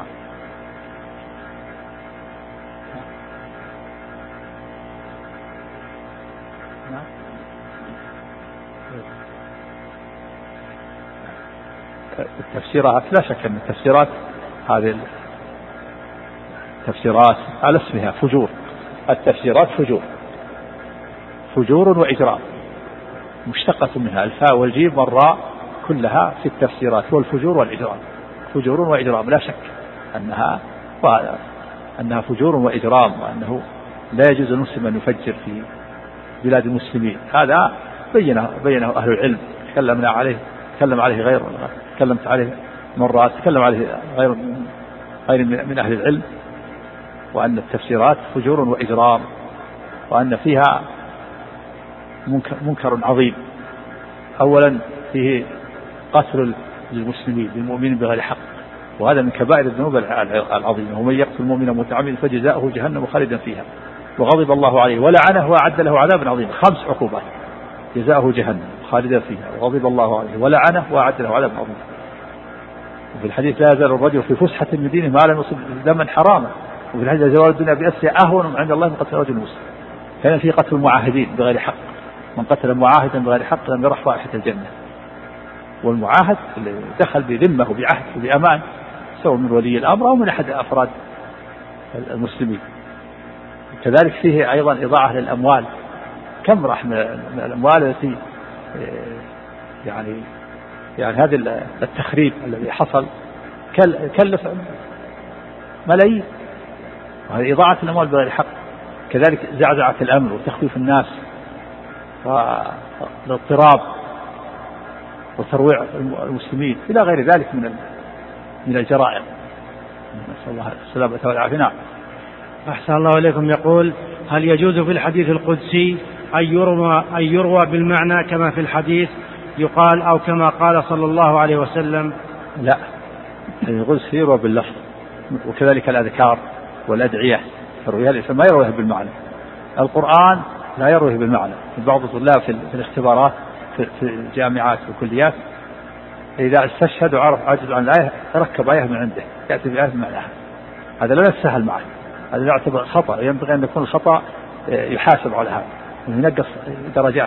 التفسيرات لا شك أن التفسيرات هذه تفسيرات على اسمها فجور. التفسيرات فجور، فجور وإجرام، مشتقة منها الفاء والجيم والراء كلها في التفسيرات، والفجور والإجرام، فجور وإجرام لا شك أنها أنها فجور وإجرام، وأنه لا يجوز المسلم أن يفجر في بلاد المسلمين. هذا بينه بينه أهل العلم، تكلمنا عليه تكلم عليه غير تكلمت عليه مرات، تكلم عليه غير غير من أهل العلم، وأن التفسيرات فجور وإجرام، وأن فيها منكر عظيم. أولا فيه قتل المسلمين للمؤمنين بغير حق، وهذا من كبائر الذنوب العظيمة. ومن يقتل مؤمنا متعمدا فجزاؤه جهنم خالدا فيها وغضب الله عليه ولعنه وأعد له عذابا عظيما. خمس عقوبات: جزاؤه جهنم خالدا فيها وغضب الله عليه ولعنه وأعد له عذابا عظيما. وفي الحديث: لا يزال الرجل في فسحة من دينه ما لم يصب دما حراما. وفي الحديث: زوال الدنيا بأسها أهون عند الله من قتل رجل مسلم. كان في قتل المعاهدين بغير حق، من قتل معاهدا بغير حق لم يرح رائحة الجنة. والمعاهد اللي دخل بذمة وبعهد وبأمان، سواء من ولي الأمر أو من أحد أفراد المسلمين. كذلك فيه أيضا إضاعة للأموال. كم راح من الأموال التي يعني يعني هذا التخريب الذي حصل كلف ملايين، وهذه إضاعة الأموال بغير حق. كذلك زعزعة الأمن وتخويف الناس والاضطراب وترويع المسلمين إلى غير ذلك من من الجرائم. نسأل الله السلامة والعافية. نعم. أحسن الله إليكم. يقول: هل يجوز في الحديث القدسي أن يروى, أن يروى بالمعنى كما في الحديث يقال أو كما قال صلى الله عليه وسلم؟ لا، القدسي يروى باللفظ، وكذلك الأذكار والأدعية يرويها الإنسان ما يرويها بالمعنى. القرآن لا يرويه بالمعنى. بعض الطلاب في الاختبارات في الجامعات والكليات إذا استشهد وعرف عجز عن الآية ركب آية من عنده يأتي بآية بمعناها. هذا لا يسهل معه، هذا يعتبر خطأ. ينبغي أن يكون الخطأ يحاسب على هذا وينقص درجات.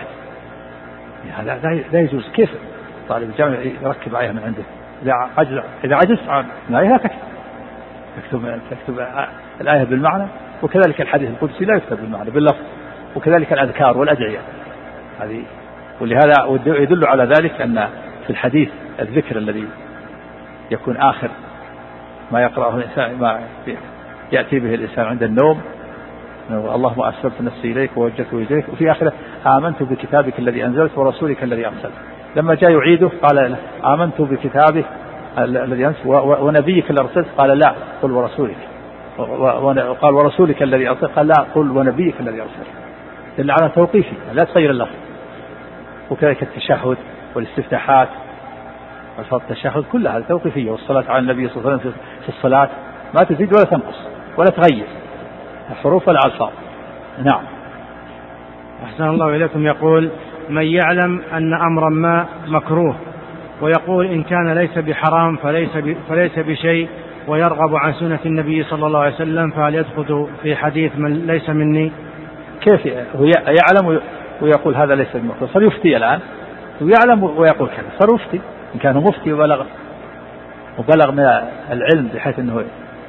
هذا لا يجوز. كيف طالب الجامعة يركب آية من عنده؟ إذا عجز إذا عجز عن الآية لا تكتب تكتب تكتب الآية بالمعنى. وكذلك الحديث القدسي لا يكتب بالمعنى باللفظ، وكذلك الأذكار والأدعية هذه. ولهذا يدل على ذلك أن في الحديث الذكر الذي يكون آخر ما يقرأه الإنسان، ما يأتي به الإنسان عند النوم: اللهم أسلمت نفسي إليك ووجهت إليك. وفي آخره: آمنت بكتابك الذي أنزلت ورسولك الذي أرسلت. لما جاء يعيده قال: آمنت بكتابك الذي أنزلت ونبيك الذي أرسلت. قال: لا، قل ورسولك. وقال: ورسولك الذي أرسلت. قال: لا، قل ونبيك الذي أرسلت. دل على توقيفي، لا تغير اللفظ. وكذلك التشهد والاستفتاحات والفضل التشهد كلها توقيفية. والصلاة على النبي صلى الله عليه وسلم في الصلاة ما تزيد ولا تنقص ولا تغير الحروف ولا الألفاظ. نعم. أحسن الله إليكم. يقول: من يعلم أن أمرا ما مكروه ويقول إن كان ليس بحرام فليس, فليس بشيء ويرغب عن سنة النبي صلى الله عليه وسلم، فهل يدخل في حديث من ليس مني؟ كيف هو يعلم ويقول هذا ليس بمكروه؟ صار يفتي الآن ويعلم ويقول كذا، صار يفتي. إن كان مفتي وبلغ وبلغ من العلم بحيث أنه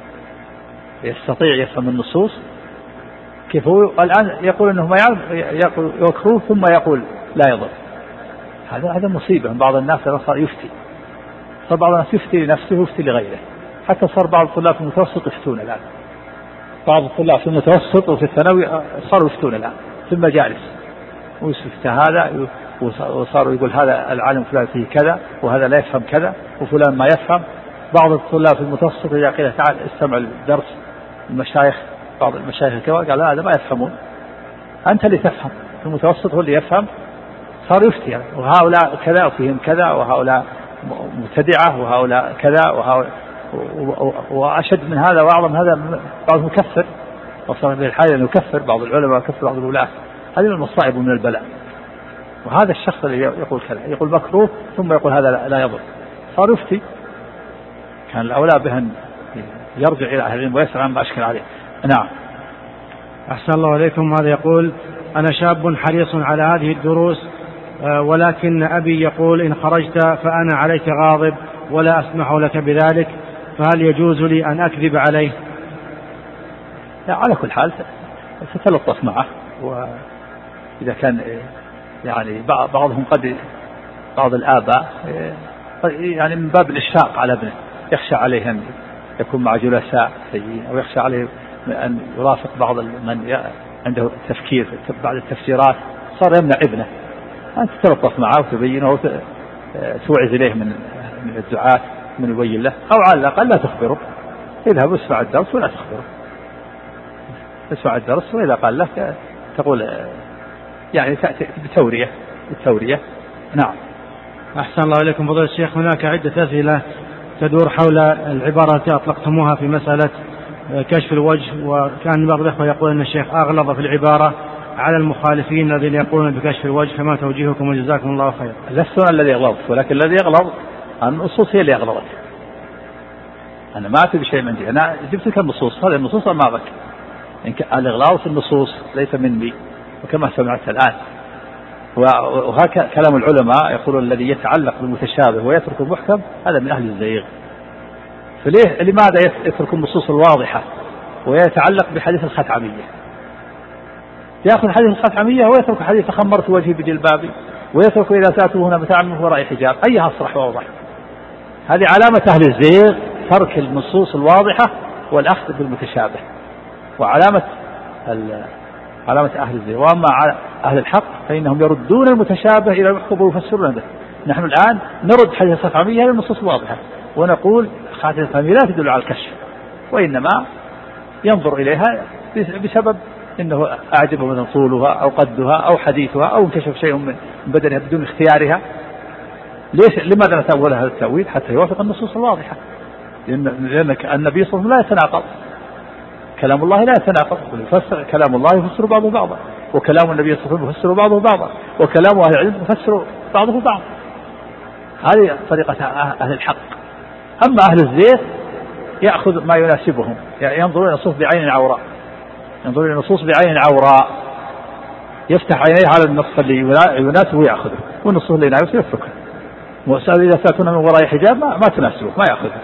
يستطيع يفهم النصوص، كيف هو الآن يقول أنه ما يعلم يقول يكروه ثم يقول لا يضر؟ هذا هذا مصيبة. بعض الناس صار يفتي، صار بعض الناس يفتي لنفسه ويفتي لغيره. حتى صار بعض الطلاب في المتوسط يفتون الآن، بعض الطلاب في المتوسط وفي الثانوي صاروا يفتون الآن في المجالس، ويفتى هذا وصاروا يقول هذا العالم فلان فيه كذا وهذا لا يفهم كذا وفلان ما يفهم. بعض الطلاب في المتوسط إذا قيل تعال استمع الدرس المشايخ، بعض المشايخ الكبار قال هذا ما يفهمون، أنت اللي تفهم. في المتوسط هو اللي يفهم، صار يفتي يعني. وهؤلاء كذا وفيهم كذا، وهؤلاء مبتدعة، وهؤلاء كذا، وهؤلاء وأشد من هذا وأعظم هذا بعضهم يكفر، وصار في الحالة أنه يكفر بعض العلماء ويكفر بعض الولاة. هذه من المصائب ومن البلاء. وهذا الشخص اللي يقول كذا يقول مكروه ثم يقول هذا لا يضر، صار يفتي. كان الأولى بأن يرجع إلى أهل العلم ويسأل عما أشكل عليه. نعم. أحسن الله عليكم. هذا يقول: أنا شاب حريص على هذه الدروس، ولكن أبي يقول إن خرجت فأنا عليك غاضب ولا أسمح لك بذلك، فهل يجوز لي أن أكذب عليه؟ على كل حال تتلطف معه، وإذا كان يعني بعضهم قد بعض الآباء يعني من باب الإشفاق على ابنه يخشى عليه أن يكون مع جلساء سيئين، أو يخشى عليه أن يرافق بعض من عنده تفكير بعد التفسيرات، صار يمنع ابنه. أنت تتلطف معه وتبينه وتوعز إليه من من الدعاة من يبين له، أو على الأقل لا تخبره، اذهب اسمع الدرس ولا تخبره، اسمع الدرس، وإذا قال لك تقول يعني تأتي بتورية بالتورية. نعم. أحسن الله إليكم فضيلة الشيخ. هناك عدة أسئلة تدور حول العبارة التي أطلقتموها في مسألة كشف الوجه، وكان بعض الأخوة يقول أن الشيخ أغلظ في العبارة على المخالفين الذين يقولون بكشف الوجه، فما توجيهكم وجزاكم الله خير؟ لست الذي أغلظ، ولكن الذي يغلظ النصوص هي اللي أغلظت. أنا ما أتي بشيء من دي، أنا جبت لك النصوص، هذه النصوص أمامك. الإغلاظ في النصوص ليس مني، وكما سمعت الآن. وهكذا كلام العلماء يقول الذي يتعلق بالمتشابه ويترك المحكم هذا من أهل الزيغ. فليه لماذا يترك النصوص الواضحة ويتعلق بحديث الخثعمية؟ يأخذ حديث الخثعمية ويترك حديث خمرت وجهي بجلبابي، ويترك إذا سألته هنا متاع من وراء حجاب. أيها أصرح وأوضح؟ هذه علامة أهل الزيغ، ترك النصوص الواضحة والأخذ بالمتشابه، وعلامة علامة أهل الزيغ. وأما على أهل الحق فإنهم يردون المتشابه إلى المحكم ويفسرون به. نحن الآن نرد حديث الخثعمية إلى النصوص الواضحة، ونقول حديث الخثعمية لا تدل على الكشف، وإنما ينظر إليها بسبب إنه أعجبه مثلا طولها أو قدها أو حديثها أو انكشف شيء من بدنها بدون اختيارها. ليش لماذا نتأول هذا التأويل؟ حتى يوافق النصوص الواضحة، لأن النبي صلى الله عليه وسلم لا يتناقض، كلام الله لا يتناقض، ويفسر كلام الله يفسر بعضه بعضا، وكلام النبي صلى الله عليه وسلم يفسر بعضه بعضا، وكلام أهل العلم يفسر بعضه بعضا. هذه طريقة أهل الحق. أما أهل الزيغ يأخذ ما يناسبهم، يعني ينظرون إلى النصوص بعين عوراء، ينظرون إلى النصوص بعين عوراء، يفتح عينيه على النص اللي يناسبه يأخذه، والنصوص اللي يناسبه يتركه. وسأل إذا سأكون من وراء حجاب ما, ما تناسبه ما يأخذه.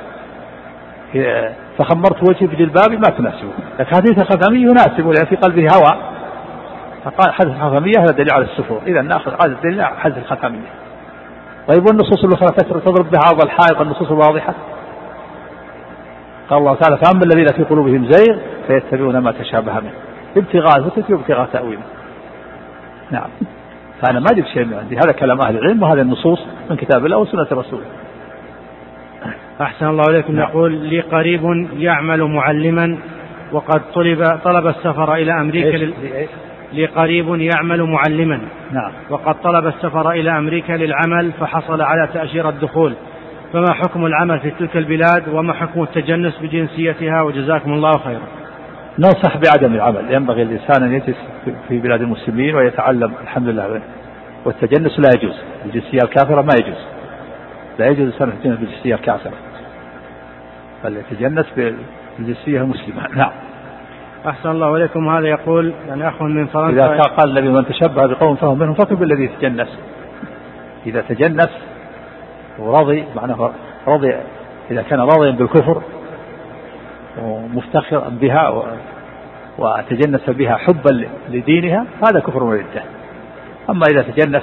فخمرت وجهي بجلبابي ما تناسبه. لكن حديث الخثعمي يناسبه لأن في قلبه هوى، فقال حديث الخثعمية هذا دليل على السفور، إذا نأخذ هذا الدليل على حديث الخثعمية. طيب والنصوص الأخرى تضرب بها عرض الحائط النصوص الواضحة؟ قال الله تعالى فأما الذين في قلوبهم زيغ فيتبعون ما تشابه منه ابتغاء الفتنة وابتغاء تأويله. نعم. فأنا ما أجيب شيء من عندي، هذا كلام أهل العلم وهذا النصوص من كتاب الله وسنة رسوله. أحسن الله إليكم. نعم. يقول لي قريب يعمل معلما وقد طلب طلب السفر إلى أمريكا لل... لي قريب يعمل معلما. نعم. وقد طلب السفر إلى أمريكا للعمل فحصل على تأشيرة الدخول، فما حكم العمل في تلك البلاد وما حكم التجنس بجنسيتها؟ وجزاكم الله خيرا. ننصح بعدم العمل، ينبغي الإنسان أن يجلس في بلاد المسلمين ويتعلم الحمد لله، والتجنس لا يجوز، الجنسية الكافرة ما يجوز، لا يجوز الإنسان يتجنس بالجنسية الكافرة، بل يتجنس بالجنسية المسلمة. نعم. أحسن الله إليكم. هذا يقول يعني أخ من فرنسا، إذا قال النبي من تشبه بقوم فهو منهم فكر بالذي يتجنس. إذا تجنس ورضي معناه رضي، إذا كان راضيا بالكفر ومفتخرا بها وتجنس بها حبا لدينها هذا كفر وردة. أما إذا تجنس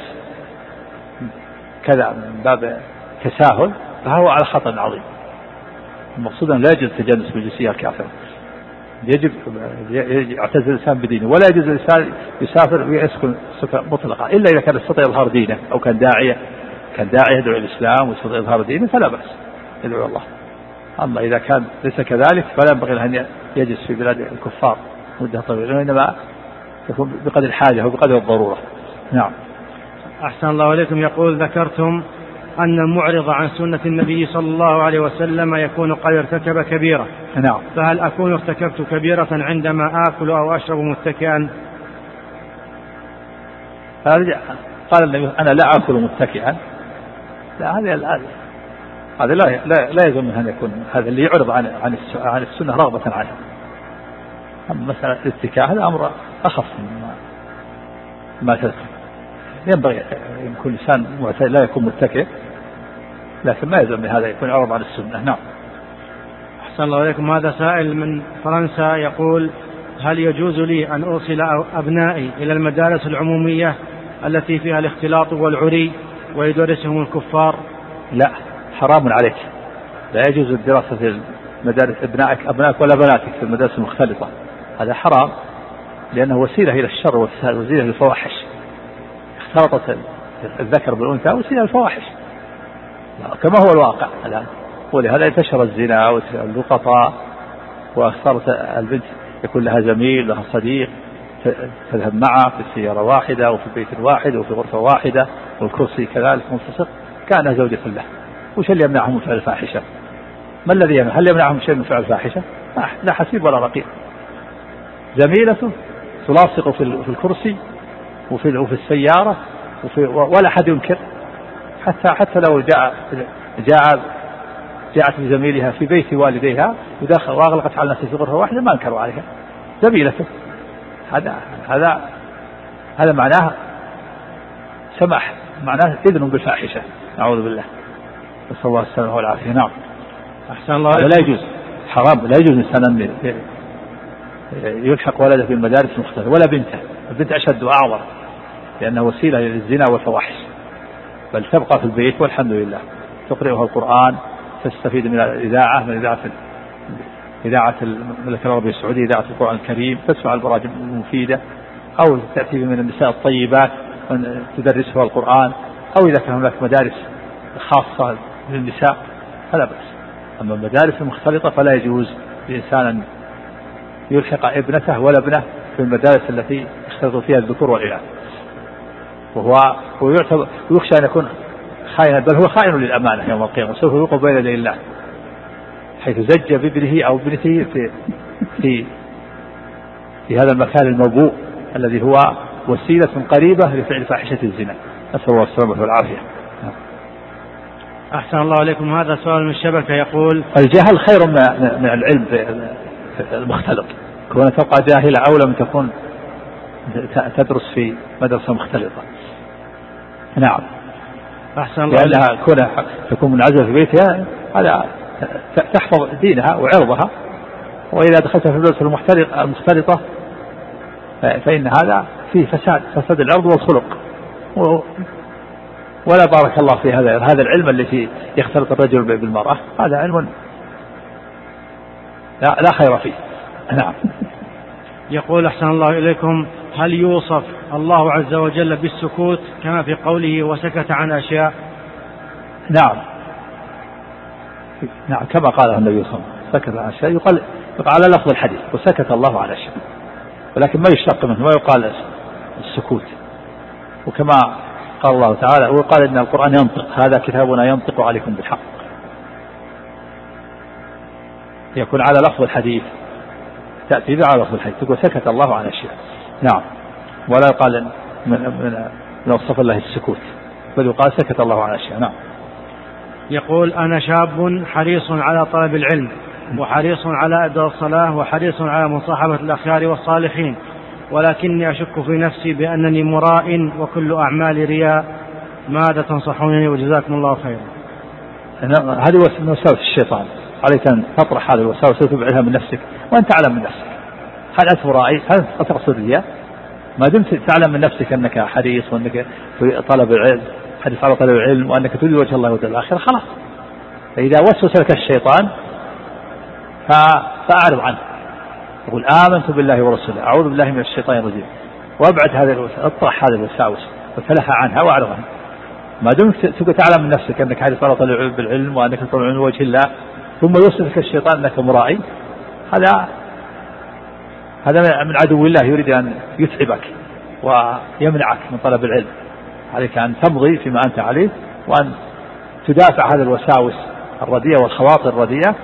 كذا من باب تساهل فهو على خطأ عظيم. المقصود أن لا يجوز التجنس بالجنسية الكافرة، يجب يعتزل الإنسان بدينه، ولا يجوز الإنسان يسافر ويسكن سكن مطلقة إلا إذا كان يستطيع إظهار دينه أو كان داعية كان داعية يدعو الإسلام ويستطيع إظهار دينه فلا بأس يدعو الله. أما إذا كان ليس كذلك فلا ينبغي أن يجلس في بلاد الكفار مدة طويلة، وإنما يكون بقدر الحاجة وبقدر الضرورة. نعم. أحسن الله إليكم. يقول ذكرتم أن المعرض عن سنة النبي صلى الله عليه وسلم يكون قد ارتكب كبيرة. نعم. فهل أكون ارتكبت كبيرة عندما آكل أو أشرب متكئا؟ قال النبي أنا لا آكل متكئا، لا هذا الآن هذا لا لا لا يلزم أن يكون هذا اللي يعرض عن عن عن السنة رغبة عنها. أما مسألة الاتكاء هذا أمر أخف ما ما تذكر، ينبغي يكون إنسان معتدل لا يكون متكئ، لكن ما يلزم هذا يكون عرض عن السنة. نعم. أحسن الله إليكم. هذا سائل من فرنسا يقول هل يجوز لي أن أوصل أبنائي إلى المدارس العمومية التي فيها الاختلاط والعري ويدرسهم الكفار؟ لا، حرام عليك، لا يجوز الدراسة في مدارس ابنائك أبنائك ولا بناتك في المدارس المختلطة، هذا حرام، لأنه وسيلة إلى الشر ووسيلة للفواحش. اختلطت الذكر بالأنثى وسيلة للفواحش كما هو الواقع الآن، ولهذا انتشر الزنا واللقطاء، وصارت البنت يكون لها زميل، لها صديق تذهب معه في سيارة واحدة وفي بيت واحد وفي غرفة واحدة والكرسي كذلك ملتصق كأنها زوجة له. وش اللي يمنعهم من فعل الفاحشة؟ ما الذي يمنع؟ هل يمنعهم شيء من فعل الفاحشة؟ لا حسيب ولا رقيب. زميلته تلاصق في الكرسي وفي وفي السيارة وفي ولا أحد ينكر، حتى حتى لو جاء جاء جاءت بزميلها في بيت والديها ودخل وأغلقت على نفسها في غرفة واحدة ما انكروا عليها، زميلته. هذا هذا هذا معناه سماح، معناه إذن بالفاحشة، نعوذ بالله، نسأل الله السلامة والعافية. نعم. أحسن الله. لا يجوز، حرام، لا يجوز إنسان يلحق ولده في المدارس المختلفة ولا بنته، البنت أشد وأعظم لأنها وسيلة للزنا والفواحش، بل تبقى في البيت والحمد لله، تقرأها القرآن، تستفيد من الإذاعة، من إذاعة إذاعة المملكة العربية السعودية، إذاعة القرآن الكريم، تسمع البرامج المفيدة، أو تأتي من النساء الطيبات تدرسها القرآن، أو إذا كان هناك مدارس خاصة للنساء فلا بأس. أما المدارس المختلطة فلا يجوز لإنسان أن يلحق ابنته ولا ابنه في المدارس التي يختلط فيها الذكور والإناث، وهو ويعتبر ويخشى أن يكون خائنا، بل هو خائن للأمانة يوم القيامة، وسوف يوقف بين يدي الله حيث زج بابنه أو ابنته في في في هذا المكان الموبوء الذي هو وسيلة قريبة لفعل فاحشة الزنا، نسأل الله السلامة والعافية. أحسن الله عليكم. هذا سؤال من الشبكة يقول: الجهل خير من العلم المختلط، كون تبقى جاهلة أولى من تكون تدرس في مدرسة مختلطة. نعم. أحسن الله. لأنها كون تكون منعزلة في بيتها هذا تحفظ دينها وعرضها، وإذا دخلت في المدرسة المختلطة فإن هذا فيه فساد فساد العرض والخلق، ولا بارك الله في هذا هذا العلم الذي يختلط الرجل بالمرأة، هذا علم لا, لا خير فيه. نعم. يقول: أحسن الله إليكم، هل يوصف الله عز وجل بالسكوت كما في قوله وسكت عن أشياء؟ نعم نعم كما قال النبي صلى الله عليه وسلم سكت عن أشياء، يقال على لفظ الحديث وسكت الله عن أشياء، ولكن ما يشتق منه، ما يقال السكوت. وكما قال الله تعالى وقال إن القرآن ينطق، هذا كتابنا ينطق عليكم بالحق، يكون على لفظ الحديث، تأتي على لفظ الحديث تقول سكت الله عن أشياء. نعم. ولا يقال من من من وصف الله السكوت، بل يقال سكت الله عن أشياء. نعم. يقول: أنا شاب حريص على طلب العلم، وحريص على أداء الصلاة، وحريص على مصاحبة الأخيار والصالحين، ولكني أشك في نفسي بأنني مراء وكل أعمال رياء، ماذا تنصحونني وجزاكم الله خيرا؟ هذه وساوس الشيطان، عليك أن تطرح هذه الوساوس وتبعدها من نفسك وأنت تعلم من نفسك. هل أنت مرائي؟ هل تقصد الرياء؟ ما دمت تعلم من نفسك أنك حريص وأنك في طلب العلم، حديث على طلب العلم، وأنك تريد وجه الله والدار الآخرة، خلاص. فإذا وسوس لك الشيطان فأعرض عنه، يقول آمنت بالله ورسوله، أعوذ بالله من الشيطان الرجيم، وابعد هذه الوساوس، اطرح هذه الوساوس وتلهى عنها واعرض عنها. ما دمت تعلم من نفسك أنك حريص على طلب العلم وأنك تطلب من وجه الله، ثم يوصفك الشيطان أنك مرائي، هذا هذا من عدو الله يريد أن يتعبك ويمنعك من طلب العلم. عليك أن تمضي فيما أنت عليه، وأن تدافع هذه الوساوس الرديئة والخواطر الرديئة،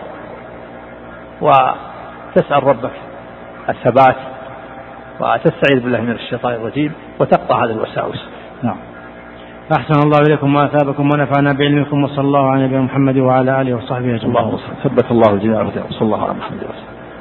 وتسأل ربك الثبات، وتستعيذ بالله من الشيطان الرجيم، وتقطع هذه الوساوس. نعم. أحسن الله إليكم وأثابكم ونفعنا بعلمكم، وصلى الله على نبينا محمد وعلى آله وصحبه أجمعين. اللهم ثبت الله الجميع، وصلى الله على محمد وسلم.